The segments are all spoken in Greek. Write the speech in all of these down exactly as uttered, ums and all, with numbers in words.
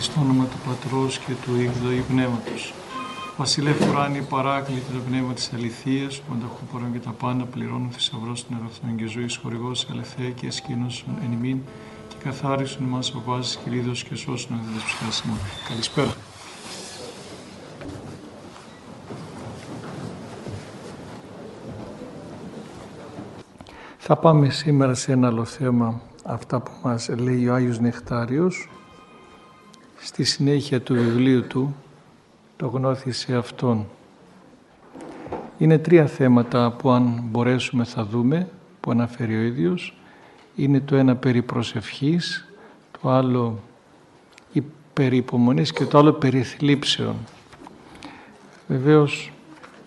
στο όνομα του Πατρός και του Υιού και Πνεύματος. Βασιλεύ ουράνιε παράκλητε το πνεύμα της αληθείας, που ανταχού και τα πάντα πληρώνουν θησαυρός των αγαθών και ζωής χορηγός ελευθέα και εσκήνωσον εν ημίν και καθάρισον μας ο βάσης κυρίδος και σώσον εν της ψυχάς ημών. Καλησπέρα. Θα πάμε σήμερα σε ένα άλλο θέμα, αυτά που μας λέει ο Άγιος Νεκτάριος, στη συνέχεια του βιβλίου του, το γνώθησε αυτόν. Είναι τρία θέματα που αν μπορέσουμε θα δούμε, που αναφέρει ο ίδιος. Είναι το ένα περί προσευχής, το άλλο περί υπομονής και το άλλο περί θλίψεων. Βεβαίως,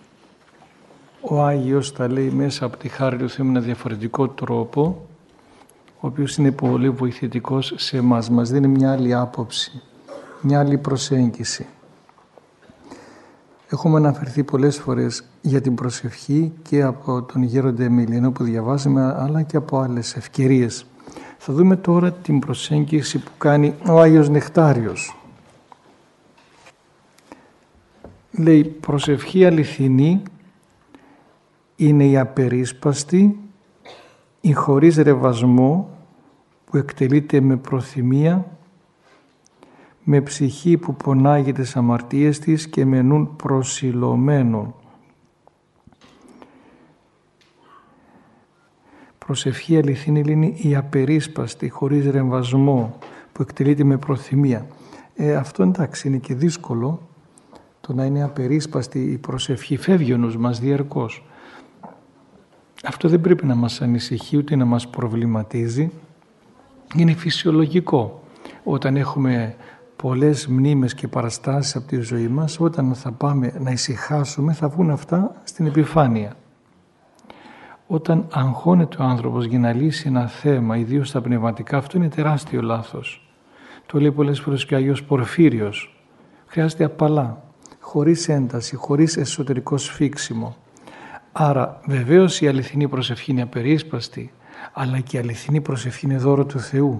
ο Άγιος τα λέει μέσα από τη χάρη του Θεού με ένα διαφορετικό τρόπο, ο οποίος είναι πολύ βοηθητικός σε εμάς. Μας δίνει μια άλλη άποψη, μια άλλη προσέγγιση. Έχουμε αναφερθεί πολλές φορές για την προσευχή και από τον Γέροντα Εμιλιανό που διαβάζουμε, αλλά και από άλλες ευκαιρίες. Θα δούμε τώρα την προσέγγιση που κάνει ο Άγιος Νεκτάριος. Λέει, προσευχή αληθινή είναι η απερίσπαστη, η χωρίς ρεβασμό που εκτελείται με προθυμία, με ψυχή που πονάγει τις αμαρτίες της και με νουν προσιλωμένων. Προσευχή αληθινή είναι η απερίσπαστη, χωρίς ρεμβασμό, που εκτελείται με προθυμία. Ε, αυτό εντάξει είναι και δύσκολο, το να είναι απερίσπαστη η προσευχή, φεύγει ο νους μας διαρκώς. Αυτό δεν πρέπει να μας ανησυχεί ούτε να μας προβληματίζει. Είναι φυσιολογικό όταν έχουμε πολλές μνήμες και παραστάσεις από τη ζωή μας, όταν θα πάμε να ησυχάσουμε θα βγουν αυτά στην επιφάνεια. Όταν αγχώνεται ο άνθρωπος για να λύσει ένα θέμα, ιδίως στα πνευματικά, αυτό είναι τεράστιο λάθος. Το λέει πολλές φορές και ο Άγιος Πορφύριος. Χρειάζεται απαλά, χωρίς ένταση, χωρίς εσωτερικό σφίξιμο. Άρα βεβαίως η αληθινή προσευχή είναι απερίσπαστη, αλλά και η αληθινή προσευχή είναι δώρο του Θεού.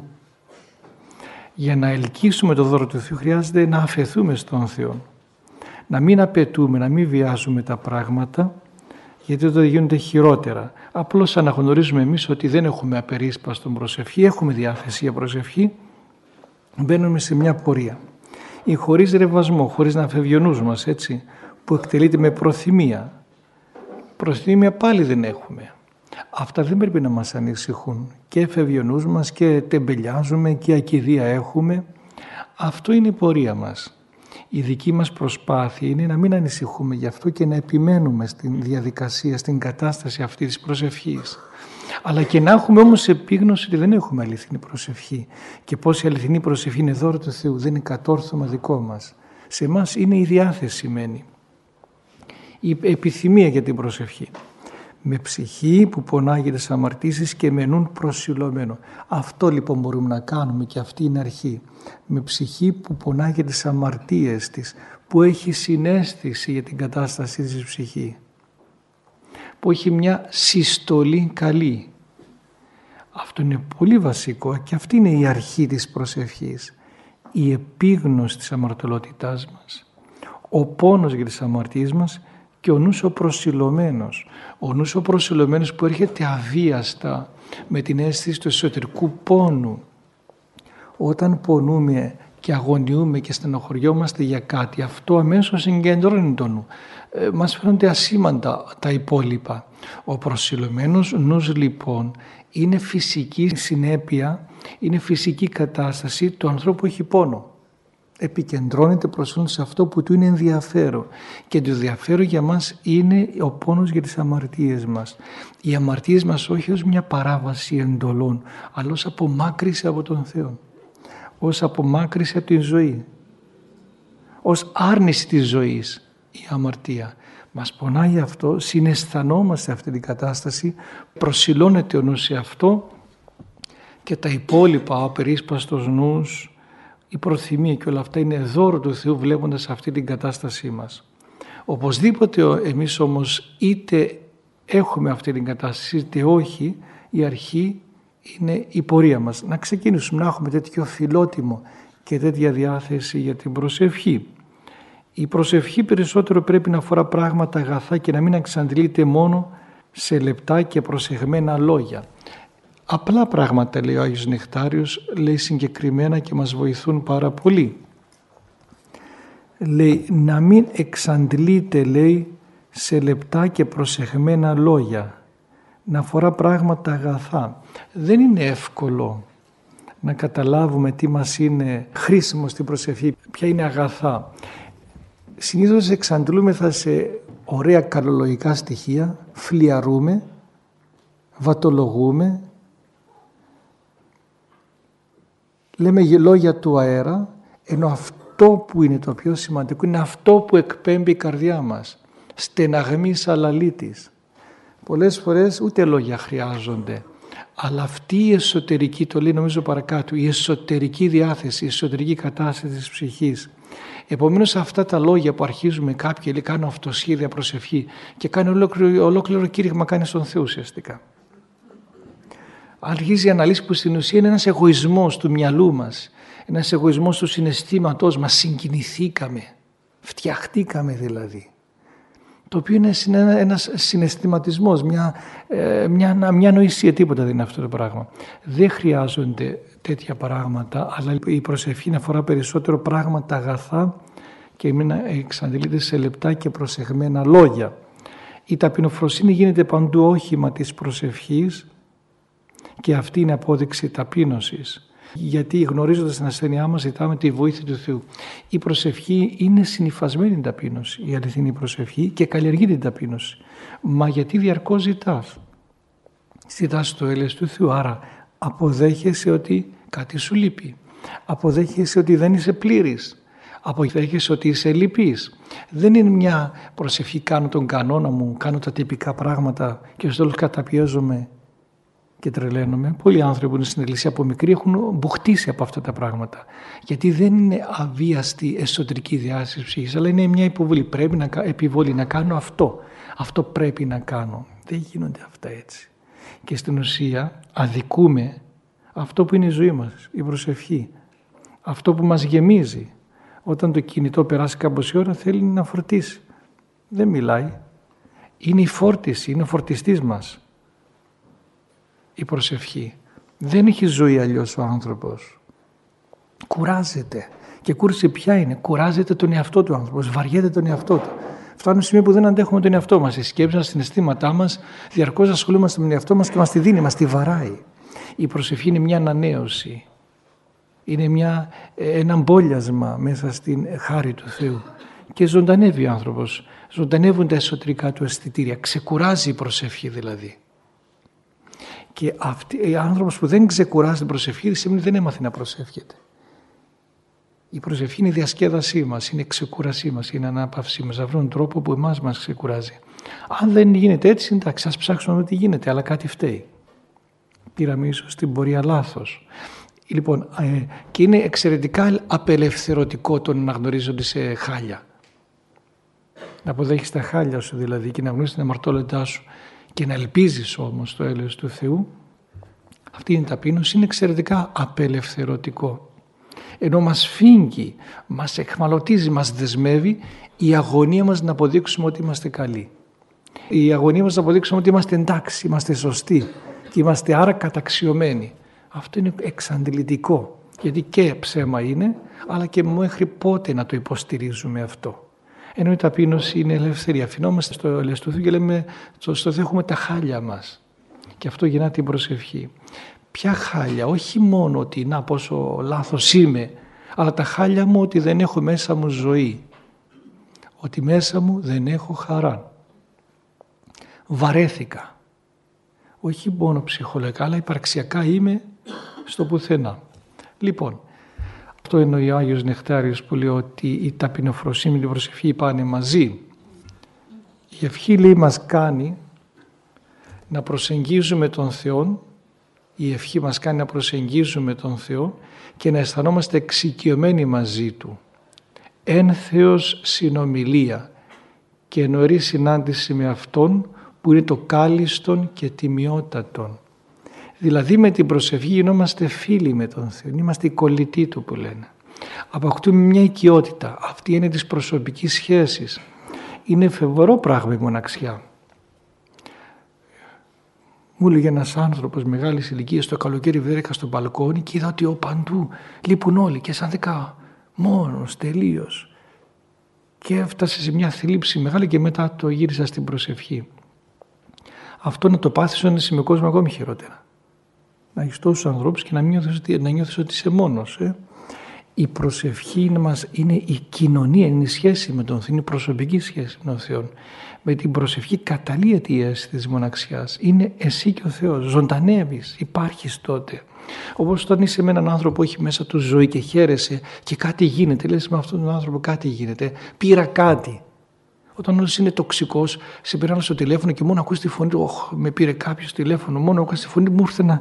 Για να ελκύσουμε το δώρο του Θεού χρειάζεται να αφεθούμε στον Θεό. Να μην απαιτούμε, να μην βιάζουμε τα πράγματα, γιατί τότε γίνονται χειρότερα. Απλώς αναγνωρίζουμε εμείς ότι δεν έχουμε απερίσπαστον προσευχή, έχουμε διάθεση για προσευχή, μπαίνουμε σε μια πορεία. Ή χωρίς ρεβασμό, χωρίς να φεύγει ο νους μας, έτσι, που εκτελείται με προθυμία. Προθυμία πάλι δεν έχουμε. Αυτά δεν πρέπει να μας ανησυχούν. Και φεύγει ο νους μας και τεμπελιάζουμε και ακηδία έχουμε. Αυτό είναι η πορεία μας. Η δική μας προσπάθεια είναι να μην ανησυχούμε γι' αυτό και να επιμένουμε στην διαδικασία, στην κατάσταση αυτή της προσευχής. Αλλά και να έχουμε όμως επίγνωση ότι δεν έχουμε αληθινή προσευχή. Και πως η αληθινή προσευχή είναι δώρο του Θεού, δεν είναι κατόρθωμα δικό μας. Σε εμάς είναι η διάθεση μένει. Η επιθυμία για την προσευχή. Με ψυχή που πονάγει τις αμαρτήσεις και με νουν προσιλωμένο. Αυτό λοιπόν μπορούμε να κάνουμε και αυτή είναι αρχή. Με ψυχή που πονάγει τις αμαρτίες της, που έχει συναίσθηση για την κατάσταση της ψυχή, που έχει μια συστολή καλή. Αυτό είναι πολύ βασικό και αυτή είναι η αρχή της προσευχής. Η επίγνωση της αμαρτωλότητάς μας, ο πόνος για τις αμαρτίες μας και ο νους ο προσιλωμένος. Ο νους ο προσιλωμένος που έρχεται αβίαστα με την αίσθηση του εσωτερικού πόνου. Όταν πονούμε και αγωνιούμε και στενοχωριόμαστε για κάτι, αυτό αμέσως συγκεντρώνει τον νου. Ε, μας φαίνονται ασήμαντα τα υπόλοιπα. Ο προσιλωμένος νους λοιπόν είναι φυσική συνέπεια, είναι φυσική κατάσταση του ανθρώπου που έχει πόνο. Επικεντρώνεται προσφέροντας σε αυτό που του είναι ενδιαφέρον. Και το ενδιαφέρον για μας είναι ο πόνος για τις αμαρτίες μας. Οι αμαρτίες μας όχι ως μια παράβαση εντολών, αλλά ως απομάκρυση από τον Θεό. Ως απομάκρυση από την ζωή. Ως άρνηση της ζωής η αμαρτία. Μας πονάει αυτό, συναισθανόμαστε αυτή την κατάσταση, προσιλώνεται ο νους σε αυτό και τα υπόλοιπα, ο απερίσπαστος νους, η προθυμία και όλα αυτά είναι δώρο του Θεού βλέποντας αυτή την κατάστασή μας. Οπωσδήποτε εμείς όμως είτε έχουμε αυτή την κατάσταση είτε όχι, η αρχή είναι η πορεία μας. Να ξεκινήσουμε να έχουμε τέτοιο φιλότιμο και τέτοια διάθεση για την προσευχή. Η προσευχή περισσότερο πρέπει να αφορά πράγματα αγαθά και να μην εξαντλείται μόνο σε λεπτά και προσεγμένα λόγια. Απλά πράγματα, λέει ο Άγιος Νεκτάριος, λέει συγκεκριμένα και μας βοηθούν πάρα πολύ. Λέει να μην εξαντλείται, λέει, σε λεπτά και προσεγμένα λόγια, να αφορά πράγματα αγαθά. Δεν είναι εύκολο να καταλάβουμε τι μας είναι χρήσιμο στην προσευχή, ποια είναι αγαθά. Συνήθως εξαντλούμεθα σε ωραία καλολογικά στοιχεία, φλιαρούμε, βατολογούμε, λέμε λόγια του αέρα, ενώ αυτό που είναι το πιο σημαντικό είναι αυτό που εκπέμπει η καρδιά μας, στεναγμής αλαλήτης. Πολλές φορές ούτε λόγια χρειάζονται, αλλά αυτή η εσωτερική, το λέει νομίζω παρακάτω, η εσωτερική διάθεση, η εσωτερική κατάσταση της ψυχής. Επομένως αυτά τα λόγια που αρχίζουμε κάποιοι, λέει, κάνω αυτοσχέδια προσευχή και κάνει ολόκληρο, ολόκληρο κήρυγμα, κάνει στον Θεό ουσιαστικά. Αρχίζει η αναλύση που στην ουσία είναι ένας εγωισμός του μυαλού μας, ένας εγωισμός του συναισθήματός μας, συγκινηθήκαμε, φτιαχτήκαμε δηλαδή. Το οποίο είναι ένας συναισθηματισμός, μια, μια, μια νοησία, τίποτα δεν είναι αυτό το πράγμα. Δεν χρειάζονται τέτοια πράγματα, αλλά η προσευχή αφορά περισσότερο πράγματα αγαθά και μην εξαντλείται σε λεπτά και προσεγμένα λόγια. Η ταπεινοφροσύνη γίνεται παντού όχημα της προσευχής και αυτή είναι απόδειξη ταπείνωσης. Γιατί γνωρίζοντας την ασθένειά μας ζητάμε τη βοήθεια του Θεού. Η προσευχή είναι συνυφασμένη την ταπείνωση, η αληθινή προσευχή, και καλλιεργεί την ταπείνωση. Μα γιατί διαρκώς ζητάς. Ζητάς το έλεος του Θεού, άρα αποδέχεσαι ότι κάτι σου λείπει. Αποδέχεσαι ότι δεν είσαι πλήρης. Αποδέχεσαι ότι είσαι λυπής. Δεν είναι μια προσευχή, κάνω τον κανόνα μου, κάνω τα τυπικά πράγματα και στο τέλος καταπιέζομαι και τρελαίνομαι. Πολλοί άνθρωποι που είναι στην εκκλησία από μικροί έχουν μπουχτίσει από αυτά τα πράγματα. Γιατί δεν είναι αβίαστη εσωτερική διάθεση της ψυχής, αλλά είναι μια υποβολή. Πρέπει να, επιβολή, να κάνω αυτό. Αυτό πρέπει να κάνω. Δεν γίνονται αυτά έτσι. Και στην ουσία αδικούμε αυτό που είναι η ζωή μας, η προσευχή. Αυτό που μας γεμίζει. Όταν το κινητό περάσει κάμποση ώρα θέλει να φορτίσει. Δεν μιλάει. Είναι η φόρτιση, είναι ο φορτιστής μας. Η προσευχή. Δεν έχει ζωή αλλιώς ο άνθρωπος. Κουράζεται. Και κούραση ποια είναι? Κουράζεται τον εαυτό του άνθρωπος. Βαριέται τον εαυτό του. Φτάνουμε στο σημείο που δεν αντέχουμε τον εαυτό μας. Οι σκέψεις μας, τα συναισθήματά μας, διαρκώς ασχολούμαστε με τον εαυτό μας και μας τη δίνει, μας τη βαράει. Η προσευχή είναι μια ανανέωση. Είναι μια, ένα μπόλιασμα μέσα στην χάρη του Θεού. Και ζωντανεύει ο άνθρωπος. Ζωντανεύουν τα εσωτερικά του αισθητήρια. Ξεκουράζει η προσευχή δηλαδή. Και ο άνθρωπος που δεν ξεκουράζει την προσευχή σημαίνει δεν έμαθε να προσεύχεται. Η προσευχή είναι η διασκέδασή μας, είναι η ξεκούρασή μας, είναι η ανάπαυσή μας. Να βρουν τρόπο που εμάς μας ξεκουράζει. Αν δεν γίνεται έτσι, εντάξει, ας ψάξουμε να δούμε τι γίνεται, αλλά κάτι φταίει. Πήραμε ίσως την πορεία λάθος. Λοιπόν, ε, και είναι εξαιρετικά απελευθερωτικό το να γνωρίζονται σε χάλια. Να αποδέχεις τα χάλια σου δηλαδή και να γνωρίζεις την αμαρτώλητά σου και να ελπίζεις όμως το έλεος του Θεού. Αυτή είναι η ταπείνωση, είναι εξαιρετικά απελευθερωτικό. Ενώ μας φύγει, μας εχμαλωτίζει, μας δεσμεύει η αγωνία μας να αποδείξουμε ότι είμαστε καλοί. Η αγωνία μας να αποδείξουμε ότι είμαστε εντάξει, είμαστε σωστοί και είμαστε άρα καταξιωμένοι. Αυτό είναι εξαντλητικό, γιατί και ψέμα είναι, αλλά και μέχρι πότε να το υποστηρίζουμε αυτό. Ενώ η ταπείνωση είναι ελευθερία. Αφινόμαστε στο έλεος του Θεού και λέμε στο Θεό έχουμε τα χάλια μας. Και αυτό γεννά την προσευχή. Ποια χάλια? Όχι μόνο ότι να πόσο λάθος είμαι, αλλά τα χάλια μου ότι δεν έχω μέσα μου ζωή. Ότι μέσα μου δεν έχω χαρά. Βαρέθηκα. Όχι μόνο ψυχολογικά, αλλά υπαρξιακά είμαι στο πουθενά. Λοιπόν, αυτό εννοεί ο Άγιος Νεκτάριος που λέει ότι η ταπεινοφροσύνη και η προσευχή πάνε μαζί. Η ευχή, λέει, μας κάνει να προσεγγίζουμε τον Θεό, η ευχή μας κάνει να προσεγγίζουμε τον Θεό και να αισθανόμαστε εξοικειωμένοι μαζί Του. Ένθεος συνομιλία και νοερή συνάντηση με Αυτόν που είναι το κάλλιστον και τιμιότατον. Δηλαδή με την προσευχή γινόμαστε φίλοι με τον Θεό, είμαστε οι κολλητοί Του που λένε. Αποκτούμε μια οικειότητα. Αυτή είναι της προσωπικής σχέσης. Είναι φοβερό πράγμα η μοναξιά. Μου έλεγε ένας άνθρωπος μεγάλης ηλικίας το καλοκαίρι, βρέθηκα στο μπαλκόνι και είδα ότι ο παντού λείπουν όλοι και σαν δεκά μόνος τελείως. Και έφτασε σε μια θλίψη μεγάλη και μετά το γύρισα στην προσευχή. Αυτό να το πάθεις όταν είσαι με κόσμο ακόμη χειρότερα. Να έχεις τόσους ανθρώπους και να, νιώθεις, να νιώθεις ότι είσαι μόνος. Ε. Η προσευχή μας είναι η κοινωνία, είναι η σχέση με τον Θεό, είναι η προσωπική σχέση με τον Θεό. Με την προσευχή καταλύεται η αίσθηση της μοναξιάς. Είναι εσύ και ο Θεός, ζωντανεύεις, υπάρχεις τότε. Όπως όταν είσαι με έναν άνθρωπο που έχει μέσα του ζωή και χαίρεσαι και κάτι γίνεται, λες με αυτόν τον άνθρωπο κάτι γίνεται, πήρα κάτι. Όταν όλος είναι τοξικός, σε πήραν στο τηλέφωνο και μόνο ακούς τη φωνή του, «Ωχ, με πήρε κάποιος τηλέφωνο», μόνο ακούς τη φωνή μου ήρθε να...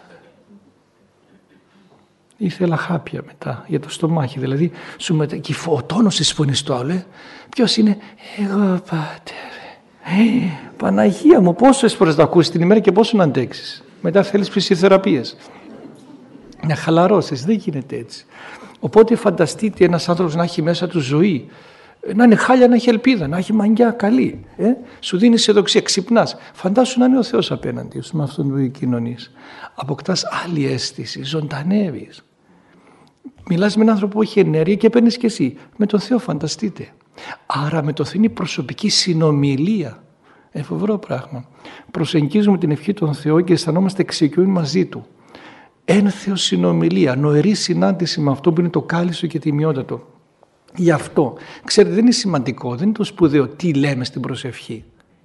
Ήθελα χάπια μετά για το στομάχι, δηλαδή σου μετα... και ο τόνος της φωνής του άλλου, ε. Ποιος είναι? Εγώ, Πάτερ. Ε, Παναγία μου, πόσες φορές το ακούσεις την ημέρα και πόσο να αντέξεις. Μετά θέλεις φυσιοθεραπείες. Να χαλαρώσεις, δεν γίνεται έτσι. Οπότε φανταστείτε ένας άνθρωπος να έχει μέσα του ζωή, να είναι χάλια, να έχει ελπίδα, να έχει μαγιά καλή. Ε? Σου δίνει αισιοδοξία, ξυπνάς. Φαντάσου να είναι ο Θεός απέναντι σου με αυτόν που κοινωνείς. Αποκτάς άλλη αίσθηση, ζωντανεύεις. Μιλάς με έναν άνθρωπο που έχει ενέργεια και παίρνεις και εσύ. Με τον Θεό φανταστείτε. Άρα με τον Θεό είναι η προσωπική συνομιλία. Ε, φοβερό πράγμα. Προσεγγίζουμε την ευχή των Θεών και αισθανόμαστε εξοικειωμένοι μαζί Του. Ένθεος συνομιλία, νοερή συνάντηση με αυτό που είναι το κάλυστο και τιμιότατο. Γι' αυτό, ξέρετε, δεν είναι σημαντικό, δεν είναι το σπουδαίο τι λέμε στην προσευχή.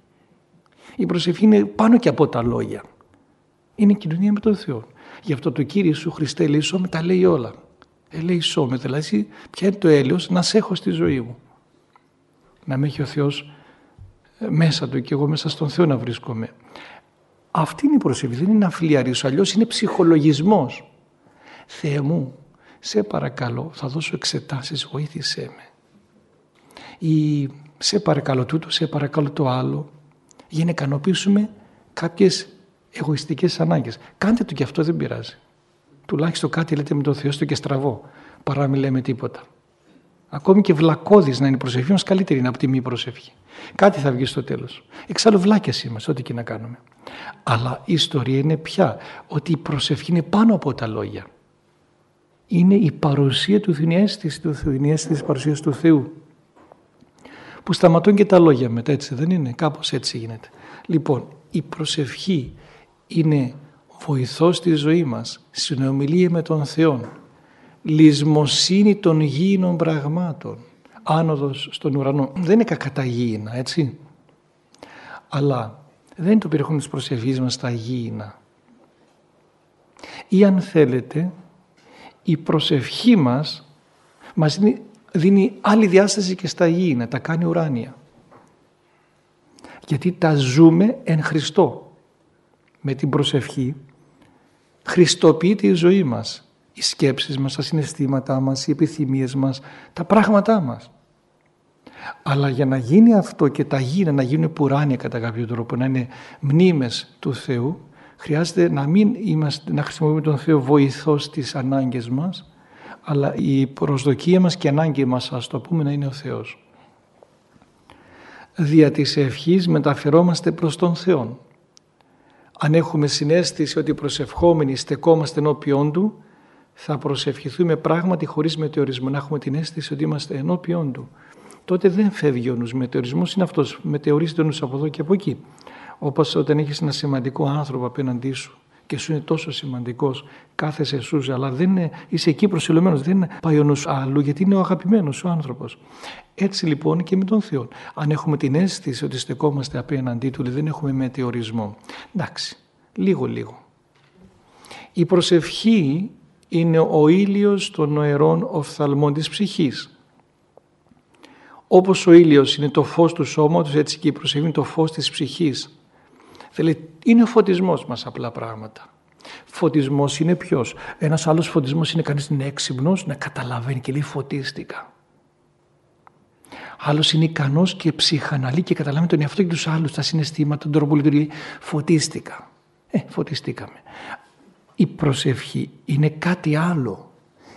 Η προσευχή είναι πάνω και από τα λόγια. Είναι κοινωνία με τον Θεό. Γι' αυτό το Κύριε Ιησού Χριστέ ελεησό με τα λέει όλα. Ελεησό με, δηλαδή ποια είναι το έλεος? Να σε έχω στη ζωή μου. Να με έχει ο Θεός μέσα Του και εγώ μέσα στον Θεό να βρίσκομαι. Αυτή είναι η προσευχή, δεν είναι να φλιαρίσω, αλλιώς είναι ψυχολογισμός. Θεέ μου, σε παρακαλώ, θα δώσω εξετάσεις, βοήθησέ με. Ή σε παρακαλώ τούτο, σε παρακαλώ το άλλο, για να ικανοποιήσουμε κάποιες εγωιστικές ανάγκες. Κάντε το και αυτό, δεν πειράζει. Τουλάχιστον κάτι λέτε με τον Θεό στο και στραβό, παρά να μην λέμε τίποτα. Ακόμη και βλακώδης να είναι η προσευχή μας, καλύτερη είναι από τη μη προσευχή. Κάτι θα βγει στο τέλος. Εξάλλου βλάκες είμαστε, ό,τι και να κάνουμε. Αλλά η ιστορία είναι πια ότι η προσευχή είναι πάνω από τα λόγια. Είναι η παρουσία του Θεού, η αίσθηση του Θεού, η αίσθηση της παρουσίας του Θεού. Που σταματούν και τα λόγια μετά, έτσι δεν είναι? Κάπως έτσι γίνεται. Λοιπόν, η προσευχή είναι βοηθός στη ζωή μας, συνομιλία με τον Θεό, λησμοσύνη των γήινων πραγμάτων, άνοδος στον ουρανό. Δεν είναι κακά γήινα, έτσι. Αλλά δεν είναι το περιεχόμενο της προσευχής μας τα γήινα. Ή αν θέλετε, η προσευχή μας μας δίνει, δίνει άλλη διάσταση και στα γήινα, τα κάνει ουράνια. Γιατί τα ζούμε εν Χριστώ. Με την προσευχή χριστοποιείται η ζωή μας, οι σκέψεις μας, τα συναισθήματά μας, οι επιθυμίες μας, τα πράγματά μας. Αλλά για να γίνει αυτό και τα γήινα να γίνουν ουράνια κατά κάποιο τρόπο, να είναι μνήμες του Θεού, χρειάζεται να μην είμαστε, να χρησιμοποιούμε τον Θεό βοηθός στις ανάγκες μας, αλλά η προσδοκία μας και η ανάγκη μας, ας το πούμε, να είναι ο Θεός. Δια της ευχής μεταφερόμαστε προς τον Θεό. Αν έχουμε συναίσθηση ότι προσευχόμενοι στεκόμαστε ενώπιον Του, θα προσευχηθούμε πράγματι χωρίς μετεωρισμό, να έχουμε την αίσθηση ότι είμαστε ενώπιον Του. Τότε δεν φεύγει ο νους. Μετεωρισμός είναι αυτός, μετεωρίζεται ο νους από εδώ και από εκεί. Όπως όταν έχεις ένα σημαντικό άνθρωπο απέναντί σου και σου είναι τόσο σημαντικός, κάθεσαι σούζε, αλλά δεν είναι, είσαι εκεί προσιλωμένος, δεν πάει ο νους αλλού, γιατί είναι ο αγαπημένος σου άνθρωπος. Έτσι λοιπόν και με τον Θεό. Αν έχουμε την αίσθηση ότι στεκόμαστε απέναντί Του, δεν έχουμε μετεωρισμό. Εντάξει, λίγο λίγο. Η προσευχή είναι ο ήλιος των νοερών οφθαλμών της ψυχής. Όπως ο ήλιος είναι το φως του σώματος, έτσι και η προσευχή είναι το φως της ψυχής. Δηλαδή, είναι ο φωτισμός μας απλά πράγματα. Φωτισμός είναι ποιος? Ένας άλλος φωτισμός είναι κανείς είναι έξυπνος, να καταλαβαίνει και λέει φωτίστηκα. Άλλος είναι ικανός και ψυχαναλύει και καταλαβαίνει τον εαυτό και τους άλλους, τα συναισθήματα, τον τρόπο που λειτουργεί. Φωτίστηκα. Ε, φωτιστήκαμε. Η προσευχή είναι κάτι άλλο.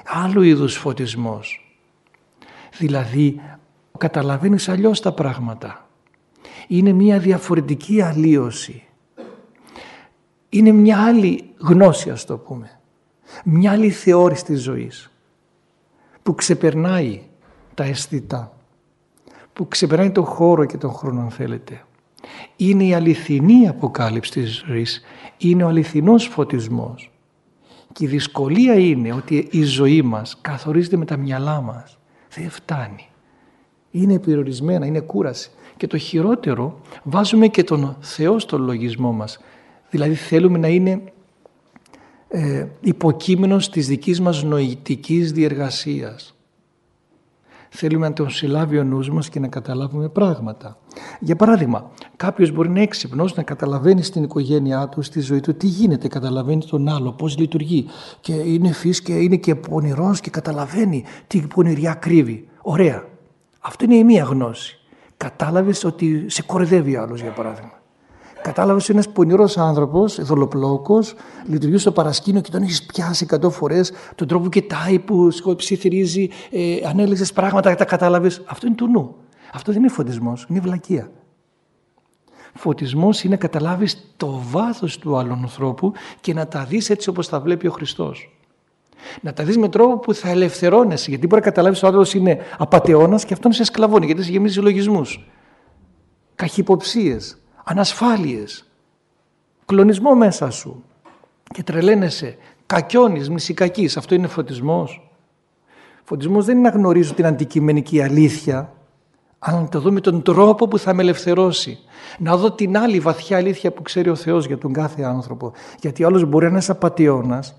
άλλου είδους φωτισμός. Δηλαδή καταλαβαίνεις αλλιώς τα πράγματα. Είναι μια διαφορετική αλλίωση. Είναι μια άλλη γνώση, ας το πούμε. Μια άλλη θεώρηση της ζωής που ξεπερνάει τα αισθητά, που ξεπερνάει τον χώρο και τον χρόνο, αν θέλετε. Είναι η αληθινή αποκάλυψη της ζωής, είναι ο αληθινός φωτισμός. Και η δυσκολία είναι ότι η ζωή μας καθορίζεται με τα μυαλά μας. Δεν φτάνει. Είναι περιορισμένα, είναι κούραση. Και το χειρότερο, βάζουμε και τον Θεό στον λογισμό μας. Δηλαδή θέλουμε να είναι ε, υποκείμενος της δικής μας νοητικής διεργασίας. Θέλουμε να τον συλλάβει ο νους μας και να καταλάβουμε πράγματα. Για παράδειγμα, κάποιος μπορεί να είναι έξυπνος, να καταλαβαίνει στην οικογένειά του, στη ζωή του, τι γίνεται, καταλαβαίνει τον άλλο, πώς λειτουργεί. Και είναι φύς και είναι και πονηρός και καταλαβαίνει τι πονηριά κρύβει. Ωραία. Αυτό είναι η μία γνώση. Κατάλαβες ότι σε κορεδεύει ο άλλος, για παράδειγμα. Κατάλαβες ότι ένας πονηρός άνθρωπος, δολοπλόκος, λειτουργεί στο παρασκήνιο και τον έχεις πιάσει εκατό φορές, τον τρόπο που κοιτάει, που ψιθυρίζει, ε, ανέλεξες πράγματα, τα κατάλαβες. Αυτό είναι του νου. Αυτό δεν είναι φωτισμός, είναι βλακεία. Φωτισμός είναι να καταλάβεις το βάθος του άλλου ανθρώπου και να τα δεις έτσι όπως τα βλέπει ο Χριστός. Να τα δεις με τρόπο που θα ελευθερώνεσαι, γιατί μπορεί να καταλάβεις ότι ο άλλος είναι απατεώνας και αυτόν σε σκλαβώνει, γιατί σε γεμίζει λογισμούς, καχυποψίες, ανασφάλειες, κλονισμό μέσα σου και τρελαίνεσαι, κακιώνεις, μνησικακείς. Αυτό είναι φωτισμός. Φωτισμός δεν είναι να γνωρίζω την αντικειμενική αλήθεια, αλλά να το δω με τον τρόπο που θα με ελευθερώσει. Να δω την άλλη βαθιά αλήθεια που ξέρει ο Θεός για τον κάθε άνθρωπο. Γιατί ο άλλος μπορεί να είναι ένας απατεώνας,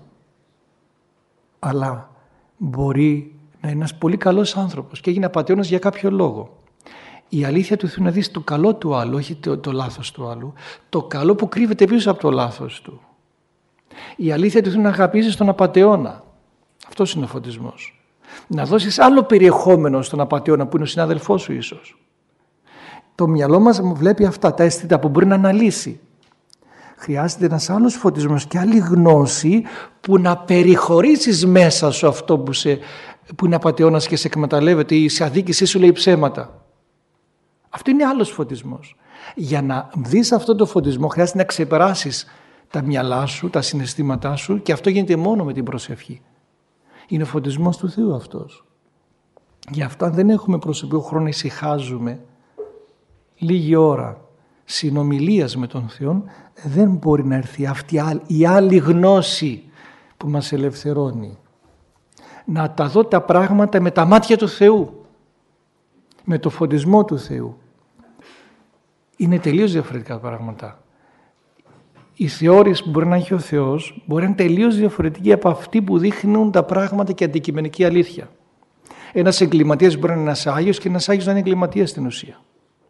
αλλά μπορεί να είναι ένας πολύ καλός άνθρωπος και έγινε απατεώνας για κάποιο λόγο. Η αλήθεια του Θεού να δεις το καλό του άλλου, όχι το, το λάθος του άλλου, το καλό που κρύβεται πίσω από το λάθος του. Η αλήθεια του Θεού να αγαπήσεις τον απατεώνα. Αυτός είναι ο φωτισμός. Να δώσεις άλλο περιεχόμενο στον απατεώνα που είναι ο συνάδελφός σου ίσως. Το μυαλό μας βλέπει αυτά, τα αισθητά που μπορεί να αναλύσει. Χρειάζεται ένας άλλος φωτισμός και άλλη γνώση που να περιχωρήσεις μέσα σου αυτό που, σε, που είναι απατεώνας και σε εκμεταλλεύεται ή σε αδίκηση σου λέει ψέματα. Αυτό είναι άλλος φωτισμός. Για να δεις αυτό το φωτισμό χρειάζεται να ξεπεράσεις τα μυαλά σου, τα συναισθήματά σου και αυτό γίνεται μόνο με την προσευχή. Είναι ο φωτισμός του Θεού αυτός. Γι' αυτό αν δεν έχουμε προσωπικό χρόνο ησυχάζουμε λίγη ώρα συνομιλίας με τον Θεό, δεν μπορεί να έρθει αυτή η άλλη γνώση που μας ελευθερώνει. Να τα δω τα πράγματα με τα μάτια του Θεού, με το φωτισμό του Θεού. Είναι τελείως διαφορετικά πράγματα. Η θεώρηση που μπορεί να έχει ο Θεός μπορεί να είναι τελείως διαφορετική από αυτή που δείχνουν τα πράγματα και αντικειμενική αλήθεια. Ένας εγκληματίας μπορεί να είναι ένας Άγιος και ένας Άγιος να είναι εγκληματίας στην ουσία.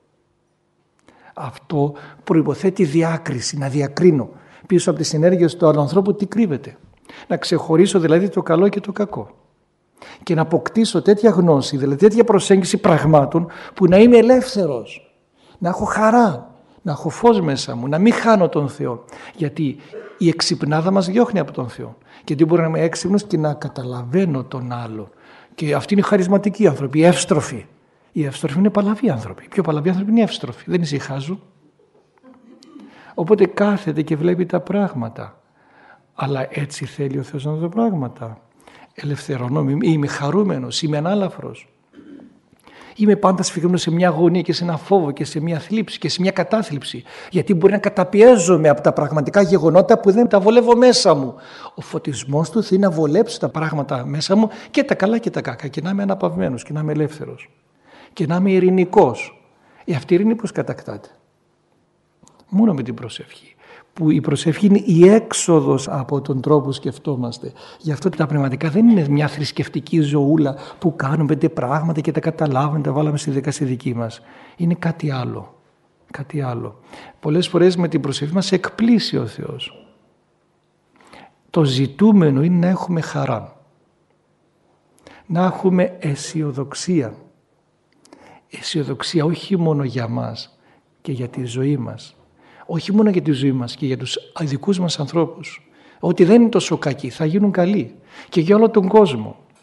Αυτό προϋποθέτει διάκριση, να διακρίνω πίσω από τις ενέργειες του άλλου ανθρώπου τι κρύβεται. Να ξεχωρίσω δηλαδή το καλό και το κακό. Και να αποκτήσω τέτοια γνώση, δηλαδή τέτοια προσέγγιση πραγμάτων που να είμαι ελεύθερος, να έχω χαρά, να έχω φως μέσα μου, να μην χάνω τον Θεό. Γιατί η εξυπνάδα μας διώχνει από τον Θεό. Γιατί μπορεί να είμαι έξυπνος και να καταλαβαίνω τον άλλο. Και αυτοί είναι οι χαρισματικοί άνθρωποι, οι εύστροφοι. Οι εύστροφοι είναι παλαβοί άνθρωποι. Οι πιο παλαβοί άνθρωποι είναι εύστροφοι. Δεν ησυχάζουν. Οπότε κάθεται και βλέπει τα πράγματα. Αλλά έτσι θέλει ο Θεός να δω πράγματα. Ελευθερώνομαι, είμαι χαρούμενος, είμαι ανάλαφρος. Είμαι πάντα σφιγμένος σε μια αγωνία και σε ένα φόβο και σε μια θλίψη και σε μια κατάθλιψη. Γιατί μπορεί να καταπιέζομαι από τα πραγματικά γεγονότα που δεν τα βολεύω μέσα μου. Ο φωτισμός του θέλει να βολέψει τα πράγματα μέσα μου και τα καλά και τα κακά και να είμαι αναπαυμένος και να είμαι ελεύθερος. Και να είμαι ειρηνικός. Ε, αυτή η ειρήνη πώς κατακτάται? Μόνο με την προσευχή. Που η προσευχή είναι η έξοδος από τον τρόπο που σκεφτόμαστε. Γι' αυτό τα πνευματικά δεν είναι μια θρησκευτική ζωούλα που κάνουμε πέντε πράγματα και τα καταλάβουμε, τα βάλαμε στη δεκασία δική μας. Είναι κάτι άλλο. Κάτι άλλο. Πολλές φορές με την προσευχή μας εκπλήσει ο Θεός. Το ζητούμενο είναι να έχουμε χαρά. Να έχουμε αισιοδοξία. Αισιοδοξία όχι μόνο για μας και για τη ζωή μας. Όχι μόνο για τη ζωή μας και για τους δικούς μας ανθρώπους. Ότι δεν είναι τόσο κακοί, θα γίνουν καλοί. Και για όλο τον κόσμο.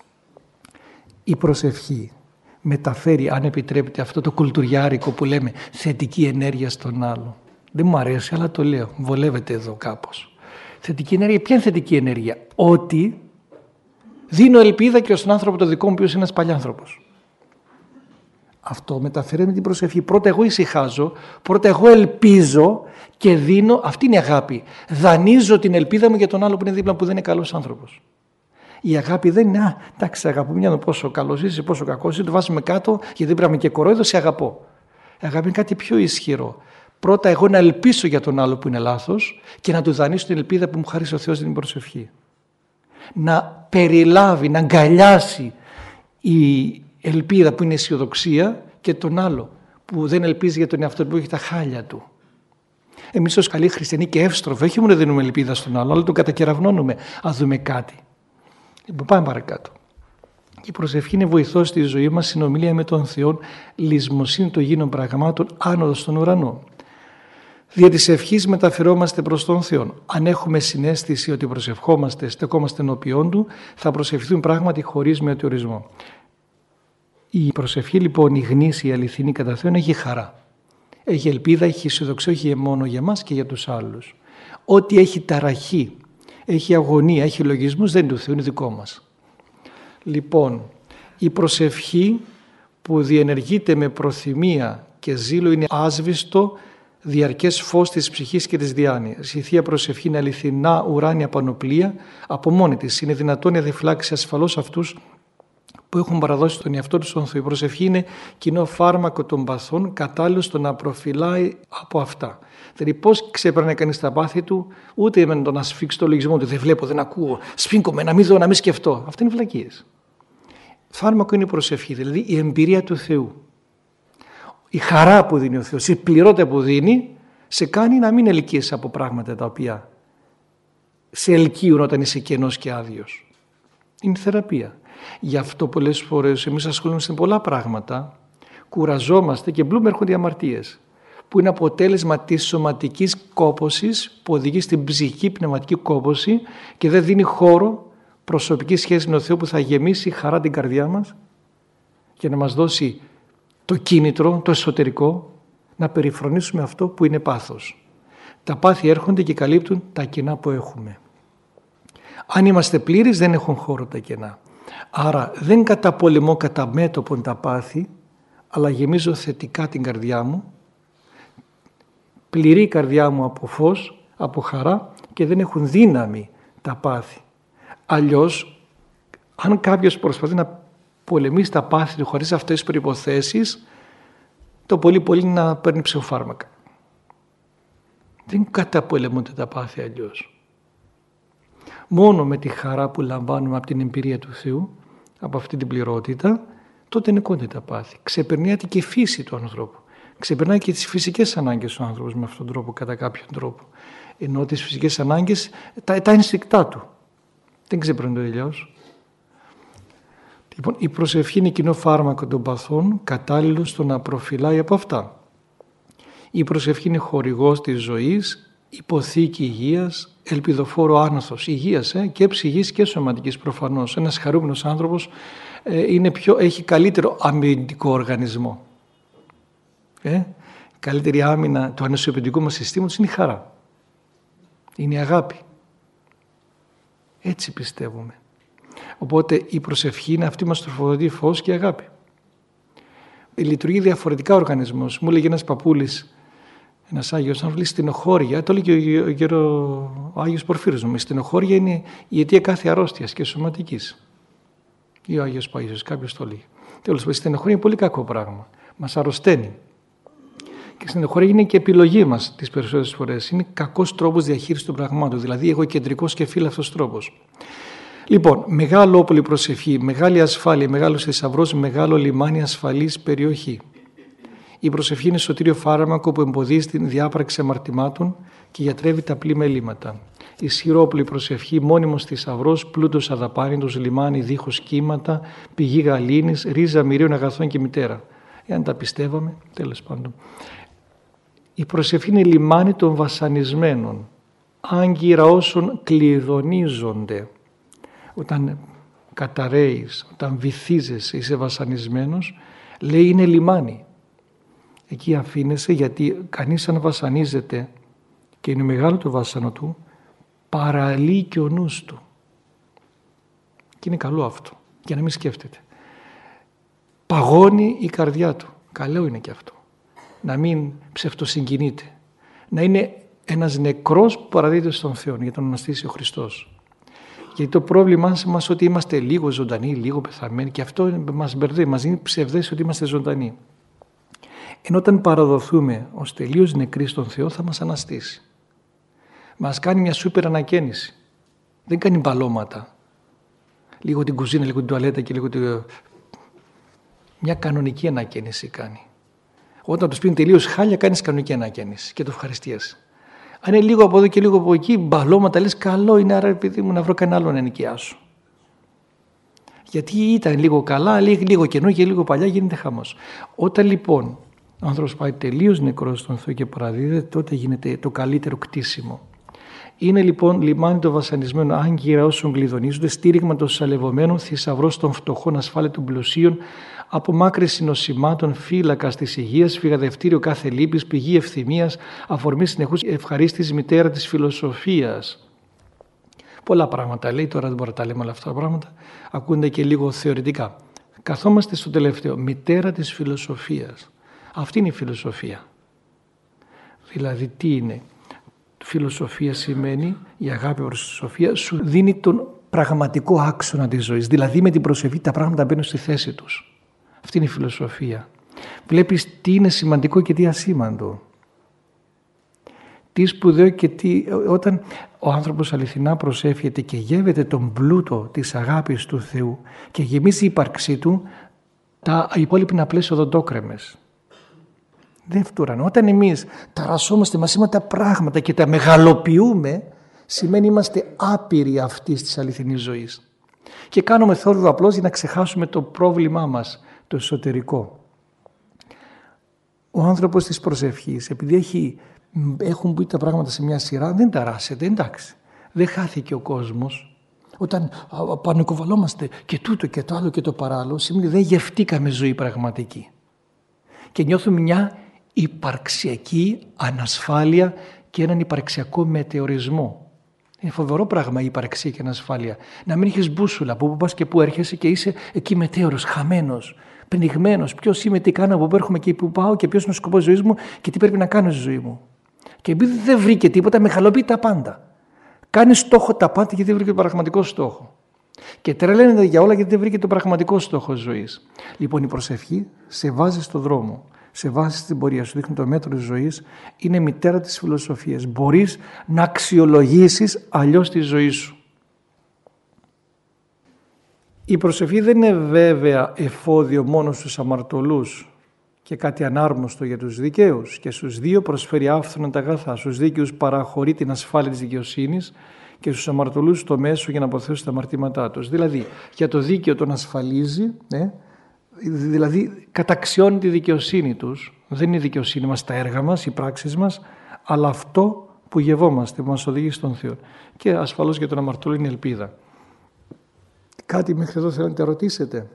η προσευχή μεταφέρει, αν επιτρέπετε, αυτό το κουλτουριάρικο που λέμε θετική ενέργεια στον άλλο. Δεν μου αρέσει, αλλά το λέω. Βολεύεται εδώ κάπως. Θετική ενέργεια. Ποια είναι θετική ενέργεια? Ότι δίνω ελπίδα και στον άνθρωπο το δικό μου, ποιος είναι ένας παλιάνθρωπος. Αυτό μεταφέρει με την προσευχή. Πρώτα εγώ ησυχάζω, πρώτα εγώ ελπίζω και δίνω. Αυτή είναι η αγάπη. Δανείζω την ελπίδα μου για τον άλλο που είναι δίπλα, που δεν είναι καλός άνθρωπος. Η αγάπη δεν είναι, α, εντάξει, αγαπώ, μια πόσο καλός είσαι, πόσο κακός είσαι, το βάζουμε κάτω, γιατί δεν πρέπει και κορόιδο, σε αγαπώ. Η αγάπη είναι κάτι πιο ισχυρό. Πρώτα εγώ να ελπίσω για τον άλλο που είναι λάθος και να του δανείσω την ελπίδα που μου χάρισε ο Θεός την προσευχή. Να περιλάβει, να αγκαλιάσει η ελπίδα που είναι αισιοδοξία και τον άλλο που δεν ελπίζει για τον εαυτό του, που έχει τα χάλια του. Εμείς ως καλοί χριστιανοί και εύστροφοι, όχι μόνο δίνουμε ελπίδα στον άλλο, αλλά τον κατακεραυνώνουμε, αν δούμε κάτι. Λοιπόν, πάμε παρακάτω. Η προσευχή είναι βοηθός στη ζωή μας, συνομιλία με τον Θεό, λησμοσύνη των γίνων πραγμάτων, άνοδος στον ουρανό. Δια της ευχής μεταφερόμαστε προς τον Θεό. Αν έχουμε συναίσθηση ότι προσευχόμαστε, στεκόμαστε ενώπιόν Του, θα προσευχηθούν πράγματι χωρίς μετεωρισμό. Η προσευχή λοιπόν, η γνήσια, η αληθινή κατά Θεόν, έχει χαρά. Έχει ελπίδα, έχει αισιοδοξία, όχι μόνο για μας και για τους άλλους. Ό,τι έχει ταραχή, έχει αγωνία, έχει λογισμούς, δεν είναι του Θεού, είναι δικό μας. Λοιπόν, η προσευχή που διενεργείται με προθυμία και ζήλο είναι άσβηστο, διαρκές φως της ψυχής και της διάνοιας. Η Θεία Προσευχή είναι αληθινά ουράνια πανοπλία, από μόνη της. Είναι δυνατόν να διαφυλάξει ασφαλώς αυτούς που έχουν παραδώσει τον εαυτό τους στον Θεό. Η προσευχή είναι κοινό φάρμακο των παθών, κατάλληλο στο να προφυλάει από αυτά. Δηλαδή, πώς ξέπαιρνε κανείς τα πάθη του, ούτε με το να σφίξει το λογισμό του, δεν βλέπω, δεν ακούω, σφίγγομαι, να μην δω, να μην σκεφτώ. Αυτά είναι βλακίες. Φάρμακο είναι η προσευχή, δηλαδή η εμπειρία του Θεού. Η χαρά που δίνει ο Θεός, η πληρότητα που δίνει, σε κάνει να μην ελκύεσαι από πράγματα τα οποία σε ελκύουν όταν είσαι κενός και άδειος. Είναι θεραπεία. Γι' αυτό πολλές φορές εμείς ασχολούμαστε με πολλά πράγματα, κουραζόμαστε και μπλούμε έρχονται οι αμαρτίες, που είναι αποτέλεσμα της σωματικής κόπωσης που οδηγεί στην ψυχική πνευματική κόπωση και δεν δίνει χώρο προσωπική σχέση με τον Θεό που θα γεμίσει χαρά την καρδιά μας και να μας δώσει το κίνητρο, το εσωτερικό, να περιφρονήσουμε αυτό που είναι πάθος. Τα πάθη έρχονται και καλύπτουν τα κενά που έχουμε. Αν είμαστε πλήρεις, δεν έχουν χώρο τα κενά. Άρα δεν καταπολεμώ κατά μέτωπον τα πάθη, αλλά γεμίζω θετικά την καρδιά μου, πληρεί η καρδιά μου από φως, από χαρά και δεν έχουν δύναμη τα πάθη. Αλλιώς, αν κάποιος προσπαθεί να πολεμήσει τα πάθη του χωρίς αυτές τις προϋποθέσεις, το πολύ πολύ να παίρνει ψυχοφάρμακα. Δεν καταπολεμούνται τα πάθη αλλιώς. Μόνο με τη χαρά που λαμβάνουμε από την εμπειρία του Θεού, από αυτή την πληρότητα, τότε νικώνται τα πάθη. Ξεπερνάει και η φύση του ανθρώπου. Ξεπερνάει και τις φυσικές ανάγκες του άνθρωπου με αυτόν τον τρόπο, κατά κάποιον τρόπο. Ενώ τις φυσικές ανάγκες, τα, τα ενστικτά του. Δεν ξεπερνάει τελειώς. Λοιπόν, η προσευχή είναι κοινό φάρμακο των παθών, κατάλληλο στο να προφυλάει από αυτά. Η προσευχή είναι χορηγός της ζωής, υποθήκη υγείας, ελπιδοφόρο άνωθος υγείας ε, και ψυχής και σωματικής προφανώς. Ένας χαρούμενος άνθρωπος ε, είναι πιο, έχει καλύτερο αμυντικό οργανισμό. Ε, καλύτερη άμυνα του ανοσιοποιητικού μας συστήματος είναι η χαρά. Είναι η αγάπη. Έτσι πιστεύουμε. Οπότε η προσευχή είναι αυτή που μας τροφοδοτεί φως και αγάπη. Λειτουργεί διαφορετικά ο οργανισμός. Μου έλεγε ένας παππούλης, ένας Άγιος άνθρωπος, στενοχώρια, το λέει και ο, ο, ο Άγιος Πορφύρος, η στενοχώρια είναι η αιτία κάθε αρρώστιας και σωματικής. Ή ο Άγιος Παΐσιος, κάποιος το λέει. Τέλος πάντων, η στενοχώρια είναι πολύ κακό πράγμα. Μας αρρωσταίνει. Και η στενοχώρια είναι και επιλογή μας τις περισσότερες φορές. Είναι κακός τρόπος διαχείρισης των πραγμάτων, δηλαδή εγωκεντρικός και φύλαυτος τρόπος. Λοιπόν, μεγάλο όπλο η προσευχή, μεγάλη ασφάλεια, μεγάλος θησαυρός, μεγάλο λιμάνι, ασφαλής περιοχή. Η προσευχή είναι σωτήριο φάρμακο που εμποδίζει την διάπραξη αμαρτημάτων και γιατρεύει τα πλή μελήματα. Ισχυρό όπλο η προσευχή, μόνιμος θησαυρός, πλούτος αδαπάνητος, λιμάνι, δίχως κύματα, πηγή γαλήνης, ρίζα μυρίων αγαθών και μητέρα. Εάν τα πιστεύαμε, τέλος πάντων. Η προσευχή είναι λιμάνι των βασανισμένων, άγκυρα όσων κλειδονίζονται. Όταν καταραίεις, όταν βυθίζεσαι, είσαι βασανισμένος, λέει είναι λιμάνι. Εκεί αφήνεσαι, γιατί κανείς αν βασανίζεται και είναι μεγάλο το βάσανο του, παραλύει και ο νους του. Και είναι καλό αυτό, για να μην σκέφτεται. Παγώνει η καρδιά του. Καλό είναι και αυτό. Να μην ψευτοσυγκινείται. Να είναι ένας νεκρός που παραδίδεται στον Θεό για τον αναστήσει ο Χριστός. Γιατί το πρόβλημά μας ότι είμαστε λίγο ζωντανοί, λίγο πεθαμένοι, και αυτό μας μπερδεύει, μας δίνει ψευδές ότι είμαστε ζωντανοί. Ενώ όταν παραδοθούμε ως τελείως νεκροί στον Θεό, θα μας αναστήσει. Μας κάνει μια σούπερ ανακαίνιση. Δεν κάνει μπαλώματα. Λίγο την κουζίνα, λίγο την τουαλέτα και λίγο την... Μια κανονική ανακαίνιση κάνει. Όταν τους πει τελείως χάλια, κάνεις κανονική ανακαίνιση και το ευχαριστίες. Αν είναι λίγο από εδώ και λίγο από εκεί, μπαλώματα, λες καλό είναι, άρα επειδή μου να βρω κανένα άλλο να νοικιάσω. Γιατί ήταν λίγο καλά, λίγο καινούργιο και λίγο παλιά, γίνεται χαμός. Όταν λοιπόν ο άνθρωπος πάει τελείως νεκρός στον Θεό και παραδίδεται, τότε γίνεται το καλύτερο κτίσιμο. Είναι λοιπόν λιμάνι το βασανισμένο, άγκυρα όσων κλειδονίζονται, στήριγμα των σαλευωμένων, θησαυρός των φτωχών, ασφάλεια των πλουσίων, απομάκρυνση νοσημάτων, φύλακας της υγείας, φυγαδευτήριο κάθε λύπης, πηγή ευθυμίας, αφορμή συνεχούς ευχαρίστησης, μητέρα της φιλοσοφίας. Πολλά πράγματα λέει, τώρα δεν μπορώ να τα λέμε όλα αυτά τα πράγματα, ακούνται και λίγο θεωρητικά. Καθόμαστε στο τελευταίο, μητέρα της φιλοσοφίας. Αυτή είναι η φιλοσοφία. Δηλαδή τι είναι? Φιλοσοφία σημαίνει, η αγάπη προς τη σοφία σου δίνει τον πραγματικό άξονα της ζωής. Δηλαδή με την προσευχή τα πράγματα μπαίνουν στη θέση τους. Αυτή είναι η φιλοσοφία. Βλέπεις τι είναι σημαντικό και τι ασήμαντο. Τι σπουδαίο και τι... Όταν ο άνθρωπος αληθινά προσεύχεται και γεύεται τον πλούτο της αγάπης του Θεού και γεμίζει η ύπαρξή του, τα υπόλοιπα είναι απλές οδοντόκρεμες. Δεν φτουράνε. Όταν εμείς ταρασσόμαστε μαζί τα πράγματα και τα μεγαλοποιούμε, σημαίνει είμαστε άπειροι αυτής της αληθινής ζωής. Και κάνουμε θόρυβο απλώς για να ξεχάσουμε το πρόβλημά μας, το εσωτερικό. Ο άνθρωπος της προσευχής, επειδή έχει, έχουν μπει τα πράγματα σε μια σειρά, δεν ταράσσεται, εντάξει. Δεν χάθηκε ο κόσμος. Όταν πανικοβαλόμαστε και τούτο και το άλλο και το παράλληλο, σημαίνει δεν γευτήκαμε ζωή πραγματική. Και νιώθουμε μια υπαρξιακή ανασφάλεια και έναν υπαρξιακό μετεωρισμό. Είναι φοβερό πράγμα η υπαρξία και ανασφάλεια. Να μην έχεις μπούσουλα από που πας και που έρχεσαι και είσαι εκεί μετέωρος, χαμένος, πνιγμένος. Ποιος είμαι, τι κάνω, από πού έρχομαι και πού πάω και ποιος είναι ο σκοπός ζωής μου και τι πρέπει να κάνω στη ζωή μου. Και επειδή δεν βρήκε τίποτα, μεγαλοποιεί τα πάντα. Κάνει στόχο τα πάντα γιατί δεν βρήκε τον πραγματικό στόχο. Και τρελαίνεται για όλα γιατί δεν βρήκε τον πραγματικό στόχο της ζωής. Λοιπόν, η προσευχή σε βάζει στον δρόμο. Σε βάση στην πορεία σου, δείχνει το μέτρο της ζωής, είναι μητέρα της φιλοσοφίας. Μπορείς να αξιολογήσεις αλλιώς τη ζωή σου. Η προσευχή δεν είναι βέβαια εφόδιο μόνο στους αμαρτωλούς και κάτι ανάρμοστο για τους δικαίους. Και στους δύο προσφέρει άφθονα τα αγαθά. Στους δίκαιους παραχωρεί την ασφάλεια της δικαιοσύνης και στους αμαρτωλούς το μέσο για να αποθέσουν τα αμαρτήματά τους. Δηλαδή, για το δίκαιο τον ασφαλίζει, ε, δηλαδή καταξιώνει τη δικαιοσύνη τους. Δεν είναι η δικαιοσύνη μας τα έργα μας, οι πράξεις μας, αλλά αυτό που γευόμαστε, που μας οδηγεί στον Θεό. Και ασφαλώς για τον αμαρτωλό είναι ελπίδα. Κάτι μέχρι εδώ θέλετε να ρωτήσετε?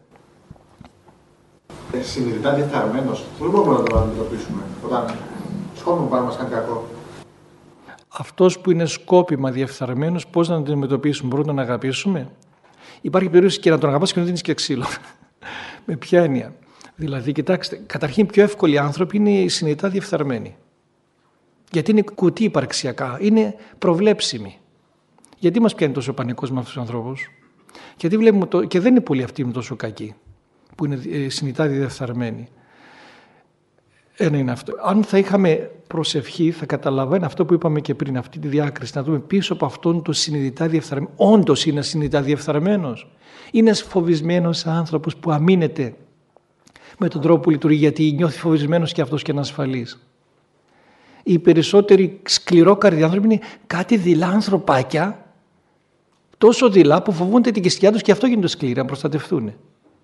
Συνειδητά διεφθαρμένος, δεν μπορούμε να το αντιμετωπίσουμε όταν σκόπιμα πάνω μας κάνει κακό. Αυτός που είναι σκόπιμα διεφθαρμένος, πώς να τον αντιμετωπίσουμε? Μπορούμε να τον αγαπήσουμε? Υπάρχει περίπτωση και να τον αγαπάς και να δίνεις και ξύλο. Με ποια έννοια? Δηλαδή, κοιτάξτε, καταρχήν πιο εύκολοι άνθρωποι είναι οι συνειδητά διεφθαρμένοι. Γιατί είναι κουτί υπαρξιακά, είναι προβλέψιμοι. Γιατί μας πιάνει τόσο πανικός με αυτούς τους ανθρώπους? Γιατί βλέπουμε το... και δεν είναι πολλοί αυτοί με τόσο κακοί, που είναι συνειδητά διεφθαρμένοι. Ένα είναι αυτό. Αν θα είχαμε προσευχή, θα καταλαβαίνει αυτό που είπαμε και πριν, αυτή τη διάκριση, να δούμε πίσω από αυτόν το συνειδητά διεφθαρμένο. Όντως είναι συνειδητά διεφθαρμένος. Είναι ένας φοβισμένος άνθρωπος που αμήνεται με τον τρόπο που λειτουργεί, γιατί νιώθει φοβισμένος και αυτός και ανασφαλής. Οι περισσότεροι σκληρόκαρδοι άνθρωποι είναι κάτι δειλά ανθρωπάκια, τόσο δειλά που φοβούνται την κοιστιά τους και αυτό γίνεται σκληρά, να προστατευτούν.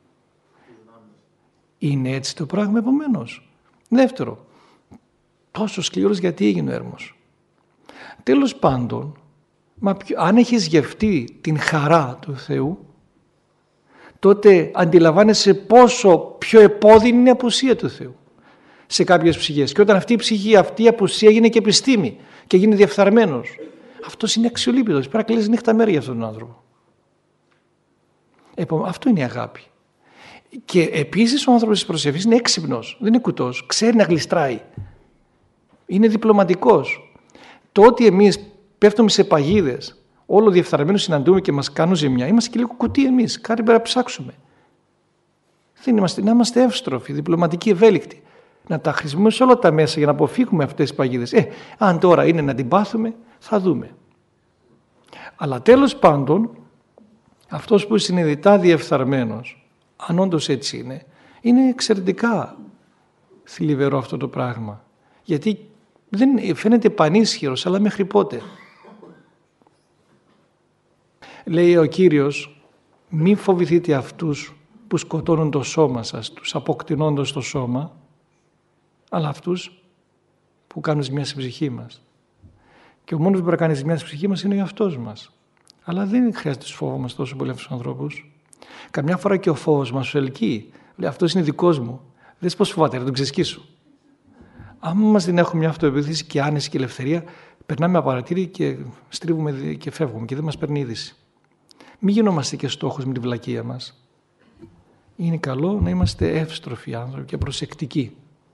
Είναι έτσι το πράγμα επομένως? Δεύτερο, τόσο σκληρός γιατί έγινε ο έρμος? Τέλος πάντων, μα ποιο, αν έχεις γευτεί την χαρά του Θεού, τότε αντιλαμβάνεσαι πόσο πιο επώδυνη είναι η απουσία του Θεού σε κάποιες ψυχές. Και όταν αυτή η ψυχή, αυτή η απουσία γίνει και επιστήμη και γίνει διαφθαρμένος, αυτός είναι αξιολύπητος. Πρέπει να κλαις νύχτα μέρα για αυτόν τον άνθρωπο. Επομένως, αυτό είναι η αγάπη. Και επίσης ο άνθρωπος της προσευχής είναι έξυπνος, δεν είναι κουτός, ξέρει να γλιστράει. Είναι διπλωματικός. Το ότι εμείς πέφτουμε σε παγίδες, όλο διεφθαρμένους συναντούμε και μας κάνουν ζημιά, είμαστε και λίγο κουτί εμείς, κάτι πρέπει να ψάξουμε. Δεν είμαστε, να είμαστε εύστροφοι, διπλωματικοί, ευέλικτοι. Να τα χρησιμοποιούμε σε όλα τα μέσα για να αποφύγουμε αυτές τις παγίδες. Ε, αν τώρα είναι να την πάθουμε, θα δούμε. Αλλά τέλος πάντων, αυτός που είναι συνειδητά διεφθαρμένος, αν όντως έτσι είναι, είναι εξαιρετικά θλιβερό αυτό το πράγμα. Γιατί δεν φαίνεται πανίσχυρος, αλλά μέχρι πότε. Λέει ο Κύριος, μην φοβηθείτε αυτούς που σκοτώνουν το σώμα σας, τους αποκτηνώντας το σώμα, αλλά αυτούς που κάνουν ζημιά στην ψυχή μας. Και ο μόνος που μπορεί να κάνει ζημιά στην ψυχή μας είναι ο εαυτός μας. Αλλά δεν χρειάζεται τους φόβο τόσο πολύ αυτούς τους ανθρώπους. Καμιά φορά και ο φόβος μας σου ελκύει. Λέει, αυτός είναι δικός μου. Δες πώς φοβάται, να τον ξεσκίσω. Αν μας δεν έχουμε μια αυτοεπίθεση και άνεση και ελευθερία, περνάμε απαρατήρι και στρίβουμε και φεύγουμε και δεν μας παίρνει είδηση. Μην γινόμαστε και στόχος με τη βλακεία μας. Είναι καλό να είμαστε εύστροφοι άνθρωποι και προσεκτικοί.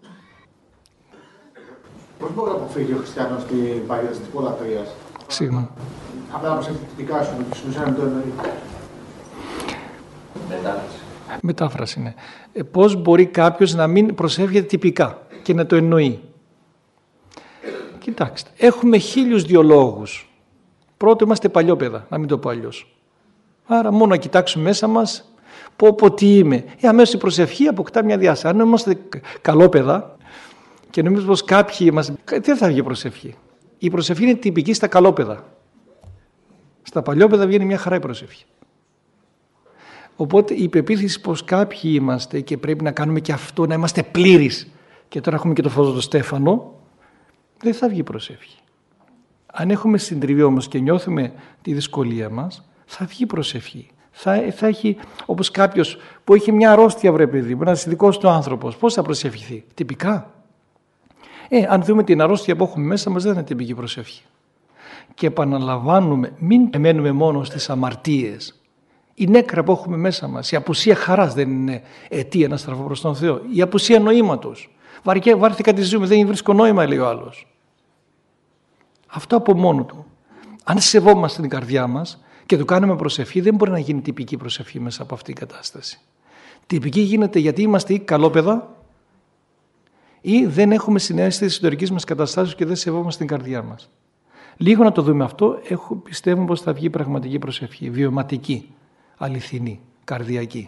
Πώς μπορεί να αποφύγει ο χριστιανός την παγίδα της πολλαπλίας? Σίγουρα. Απλά να προσέχει τυπικά σου, να μην το εννοεί. Μετάφραση. Μετάφραση, ναι. Ε, πώς μπορεί κάποιος να μην προσεύχεται τυπικά και να το εννοεί? Κοιτάξτε, έχουμε χίλιους δυο λόγους. Πρώτο, είμαστε παλιόπαιδα, να μην το πω αλλιώς. Άρα μόνο να κοιτάξουμε μέσα μας, πω πω τι είμαι. Ε, αμέσως η προσευχή αποκτά μια διάσταση. Αν είμαστε καλόπαιδα και νομίζουμε πως κάποιοι μας... δεν θα βγει προσευχή. Η προσευχή είναι τυπική στα καλόπαιδα. Στα παλιόπαιδα βγαίνει μια χαρά η προσευχή. Οπότε η πεποίθηση πως κάποιοι είμαστε και πρέπει να κάνουμε και αυτό, να είμαστε πλήρεις, και τώρα έχουμε και το φως του Στέφανο, δεν θα βγει προσευχή. Αν έχουμε συντριβή όμως και νιώθουμε τη δυσκολία μας, θα βγει προσευχή. Θα, θα έχει, όπως κάποιος που έχει μια αρρώστια, βρε παιδί μου, ένας ειδικός του άνθρωπος, πώς θα προσευχηθεί? Τυπικά. Ε, αν δούμε την αρρώστια που έχουμε μέσα μας, δεν είναι τυπική προσευχή. Και επαναλαμβάνουμε, μην μένουμε μόνο στις αμαρτίες. Η νέκρα που έχουμε μέσα μας, η απουσία χαράς δεν είναι αιτία να στραφώ προς τον Θεό. Η απουσία νοήματος. Βάρθηκα τη ζωή μου, δεν βρίσκω νόημα, λέει ο άλλος. Αυτό από μόνο του. Αν σεβόμαστε την καρδιά μας και το κάνουμε προσευχή, δεν μπορεί να γίνει τυπική προσευχή μέσα από αυτή την κατάσταση. Τυπική γίνεται γιατί είμαστε ή καλόπαιδα ή δεν έχουμε συνέστηση της ιστορικής μας καταστάσεως και δεν σεβόμαστε την καρδιά μας. Λίγο να το δούμε αυτό, έχω, πιστεύω πως θα βγει πραγματική προσευχή, βιωματική, αληθινή, καρδιακή.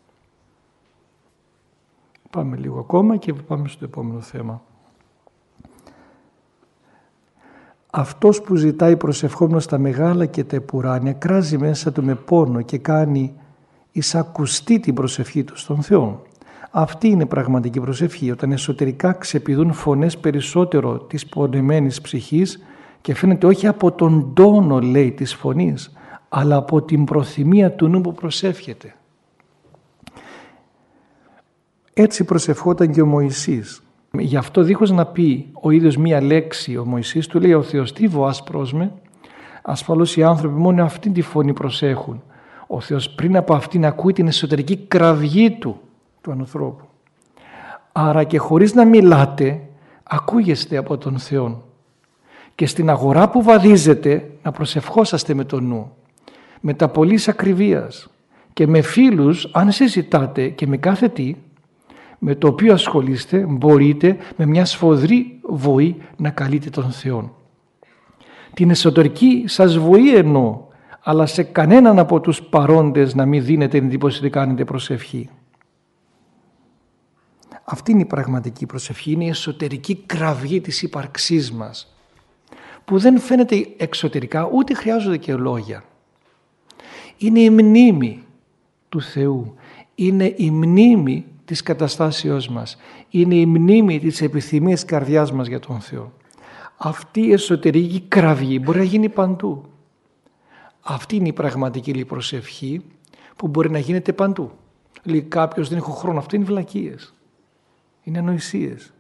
Πάμε λίγο ακόμα και πάμε στο επόμενο θέμα. Αυτός που ζητάει προσευχόμενος τα μεγάλα και τα επουράνια κράζει μέσα του με πόνο και κάνει εισακουστή την προσευχή του στον Θεό. Αυτή είναι πραγματική προσευχή, όταν εσωτερικά ξεπηδούν φωνές περισσότερο της πονεμένης ψυχής και φαίνεται όχι από τον τόνο, λέει, της φωνής, αλλά από την προθυμία του νου που προσεύχεται. Έτσι προσευχόταν και ο Μωυσής. Γι' αυτό δίχως να πει ο ίδιος μία λέξη ο Μωυσής, του λέει ο Θεός, τι βοάς πρόσμε? Ασφαλώς οι άνθρωποι μόνο αυτή τη φωνή προσέχουν. Ο Θεός πριν από αυτήν ακούει την εσωτερική κραυγή του, του ανθρώπου. Άρα και χωρίς να μιλάτε, ακούγεστε από τον Θεό. Και στην αγορά που βαδίζετε να προσευχόσαστε με το νου, με τα πολλής ακριβίας και με φίλους, αν συζητάτε και με κάθε τι, με το οποίο ασχολείστε, μπορείτε με μια σφοδρή βοή να καλείτε τον Θεό. Την εσωτερική σας βοή εννοώ, αλλά σε κανέναν από τους παρόντες να μην δίνετε εντύπωση ότι κάνετε προσευχή. Αυτή είναι η πραγματική προσευχή, είναι η εσωτερική κραυγή της ύπαρξής μας, που δεν φαίνεται εξωτερικά, ούτε χρειάζονται και λόγια. Είναι η μνήμη του Θεού, είναι η μνήμη της καταστάσεώς μας, είναι η μνήμη της επιθυμίας καρδιάς μας για τον Θεό. Αυτή η εσωτερική κραυγή μπορεί να γίνει παντού. Αυτή είναι η πραγματική προσευχή που μπορεί να γίνεται παντού. Λέει κάποιος δεν έχω χρόνο. Αυτό είναι βλακίες. Είναι ανοησίες.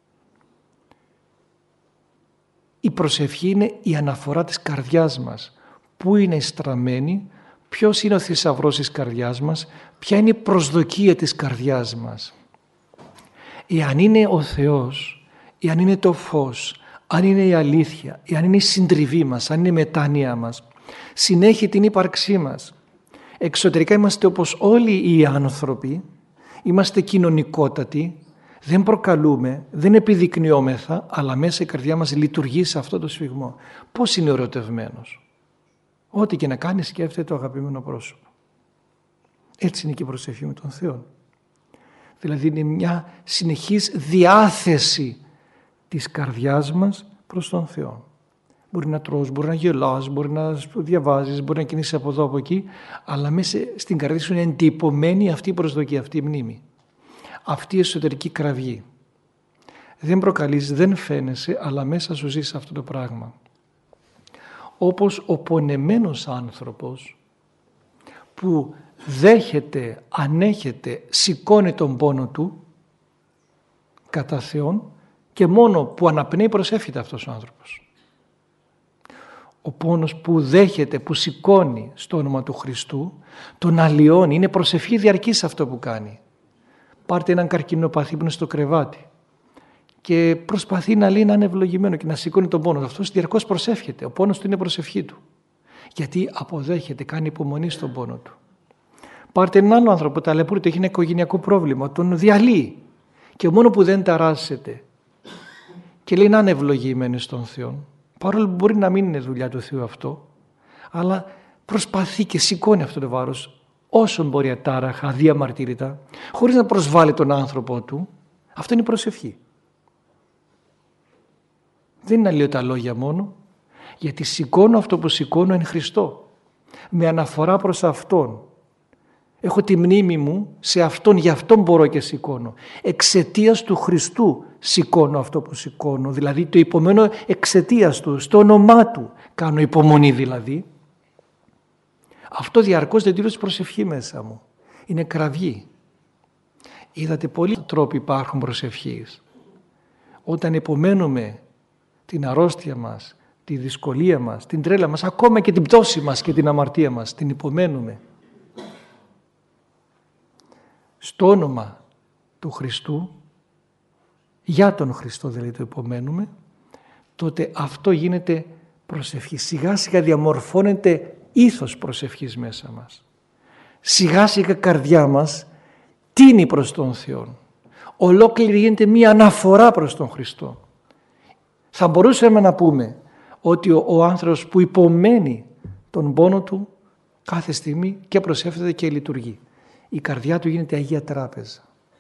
Η προσευχή είναι η αναφορά της καρδιάς μας. Πού είναι στραμμένη, ποιος είναι ο θησαυρός της καρδιάς μας, ποια είναι η προσδοκία της καρδιάς μας. Εάν είναι ο Θεός, εάν είναι το φως, αν είναι η αλήθεια, εάν είναι η συντριβή μας, αν είναι η μετάνοια μας, συνέχει την ύπαρξή μας. Εξωτερικά είμαστε όπως όλοι οι άνθρωποι, είμαστε κοινωνικότατοι, δεν προκαλούμε, δεν επιδεικνυόμεθα, αλλά μέσα η καρδιά μας λειτουργεί σε αυτό το σφιγμό. Πώς είναι ερωτευμένος. Ό,τι και να κάνει σκέφτεται το αγαπημένο πρόσωπο. Έτσι είναι και η προσευχή με τον Θεό. Δηλαδή είναι μια συνεχής διάθεση της καρδιάς μας προς τον Θεό. Μπορεί να τρως, μπορεί να γελάς, μπορεί να διαβάζεις, μπορεί να κινήσεις από εδώ από εκεί, αλλά μέσα στην καρδιά σου είναι εντυπωμένη αυτή η προσδοκία, αυτή η μνήμη. Αυτή η εσωτερική κραυγή. Δεν προκαλείς, δεν φαίνεσαι, αλλά μέσα σου ζεις αυτό το πράγμα. Όπως ο πονεμένος άνθρωπος που δέχεται, ανέχεται, σηκώνει τον πόνο του κατά Θεόν και μόνο που αναπνέει προσεύχεται αυτός ο άνθρωπος. Ο πόνος που δέχεται, που σηκώνει στο όνομα του Χριστού, τον αλλοιώνει, είναι προσευχή διαρκής αυτό που κάνει. Πάρτε έναν καρκινοπαθή που είναι στο κρεβάτι και προσπαθεί να λέει να είναι ευλογημένο και να σηκώνει τον πόνο. Αυτός διαρκώς προσεύχεται. Ο πόνος του είναι προσευχή του. Γιατί αποδέχεται, κάνει υπομονή στον πόνο του. Πάρτε έναν άλλο άνθρωπο που ταλαιπωρείται, έχει ένα οικογενειακό πρόβλημα, τον διαλύει και μόνο που δεν ταράσσεται και λέει να είναι ευλογημένο στον Θεό. Παρόλο που μπορεί να μην είναι δουλειά του Θεού αυτό, αλλά προσπαθεί και σηκώνει αυτό το βάρος όσο μπορεί ατάραχα, αδιαμαρτύρητα, χωρίς να προσβάλλει τον άνθρωπο του. Αυτό είναι η προσευχή. Δεν είναι αλλιώ τα λόγια μόνο, γιατί σηκώνω αυτό που σηκώνω εν Χριστώ, με αναφορά προς Αυτόν. Έχω τη μνήμη μου σε Αυτόν, γι' Αυτόν μπορώ και σηκώνω. Εξαιτίας του Χριστού σηκώνω αυτό που σηκώνω, δηλαδή το υπομένω εξαιτίας Του, στο όνομά Του κάνω υπομονή δηλαδή. Αυτό διαρκώς δεν τύλωσε προσευχή μέσα μου. Είναι κραυγή. Είδατε πολλοί τρόποι υπάρχουν προσευχής. Όταν υπομένουμε την αρρώστια μας, τη δυσκολία μας, την τρέλα μας, ακόμα και την πτώση μας και την αμαρτία μας, την υπομένουμε. Στο όνομα του Χριστού, για τον Χριστό δηλαδή το υπομένουμε, τότε αυτό γίνεται προσευχή. Σιγά σιγά διαμορφώνεται ήθος προσευχής μέσα μας. Σιγά σιγά η καρδιά μας τίνει προς τον Θεό. Ολόκληρη γίνεται μία αναφορά προς τον Χριστό. Θα μπορούσαμε να πούμε ότι ο, ο άνθρωπος που υπομένει τον πόνο του κάθε στιγμή και προσεύχεται και λειτουργεί. Η καρδιά του γίνεται Αγία Τράπεζα.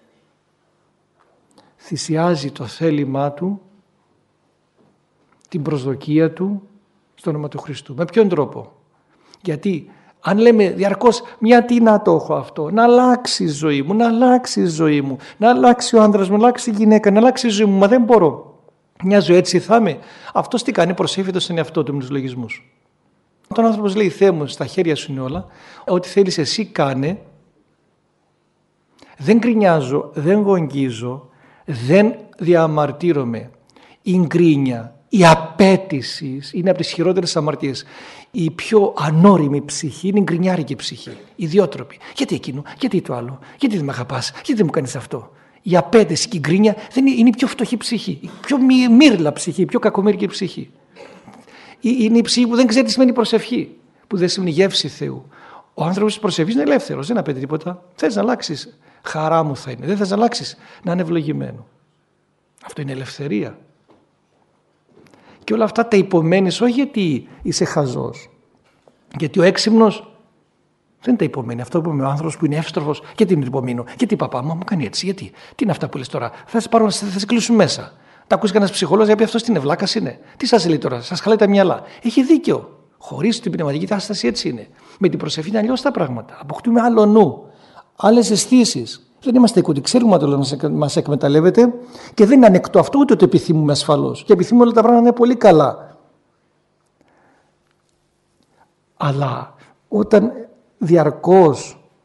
Θυσιάζει το θέλημά του, την προσδοκία του στο όνομα του Χριστού. Με ποιον τρόπο? Γιατί αν λέμε διαρκώς γιατί να το έχω αυτό, να αλλάξει η ζωή μου, να αλλάξει η ζωή μου, να αλλάξει ο άντρας μου, να αλλάξει η γυναίκα, να αλλάξει η ζωή μου, μα δεν μπορώ. Μια ζωή έτσι θα είμαι. Αυτός τι κάνει? Προσεύχεται στον εαυτό του με τους λογισμούς. Όταν ο άνθρωπος λέει Θεέ μου, στα χέρια σου είναι όλα, ό,τι θέλεις εσύ κάνε, δεν γκρινιάζω, δεν γογγίζω, δεν διαμαρτύρομαι. Η γκρίνια, η απέτηση είναι από τις χειρότερες αμαρτίες. Η πιο ανώριμη ψυχή είναι η γκρινιάρικη ψυχή, ιδιότροπη. Γιατί εκείνο, γιατί το άλλο, γιατί δεν με αγαπάς, γιατί δεν μου κάνεις αυτό. Η απέτηση και η γκρίνια δεν είναι, είναι η πιο φτωχή ψυχή, η πιο μύρλα ψυχή, η πιο κακομοίρικη ψυχή. Είναι η ψυχή που δεν ξέρει τι σημαίνει προσευχή, που δεν σημαίνει γεύση Θεού. Ο άνθρωπος της προσευχής είναι ελεύθερος, δεν απαιτεί τίποτα. Θες να αλλάξεις, χαρά μου θα είναι. Δεν θες να αλλάξεις, να είναι ευλογημένο. Αυτό είναι ελευθερία. Και όλα αυτά τα υπομένεις όχι γιατί είσαι χαζός. Γιατί ο έξυπνος δεν τα υπομένει. Αυτό που είπε ο άνθρωπος που είναι εύστροφος, γιατί την υπομείνω, γιατί παπά μου μου κάνει έτσι, γιατί. Τι είναι αυτά που λες τώρα, θα σε πάρουν, θα σε κλείσουν μέσα. Τα ακούσει κανένας ψυχολόγος, γιατί αυτός την ευλάκας είναι. Τι σας λέει τώρα, σας χαλάει τα μυαλά. Έχει δίκιο. Χωρίς την πνευματική διάσταση έτσι είναι. Με την προσευχή είναι αλλιώς τα πράγματα. Αποκτούμε άλλο νου, άλλες αισθήσεις. Δεν είμαστε οικοτοί, ξέρουμε ότι μας εκμεταλλεύεται και δεν είναι ανεκτό αυτό ούτε το επιθυμούμε ασφαλώς. Και επιθυμούμε όλα τα πράγματα να είναι πολύ καλά. Αλλά όταν διαρκώς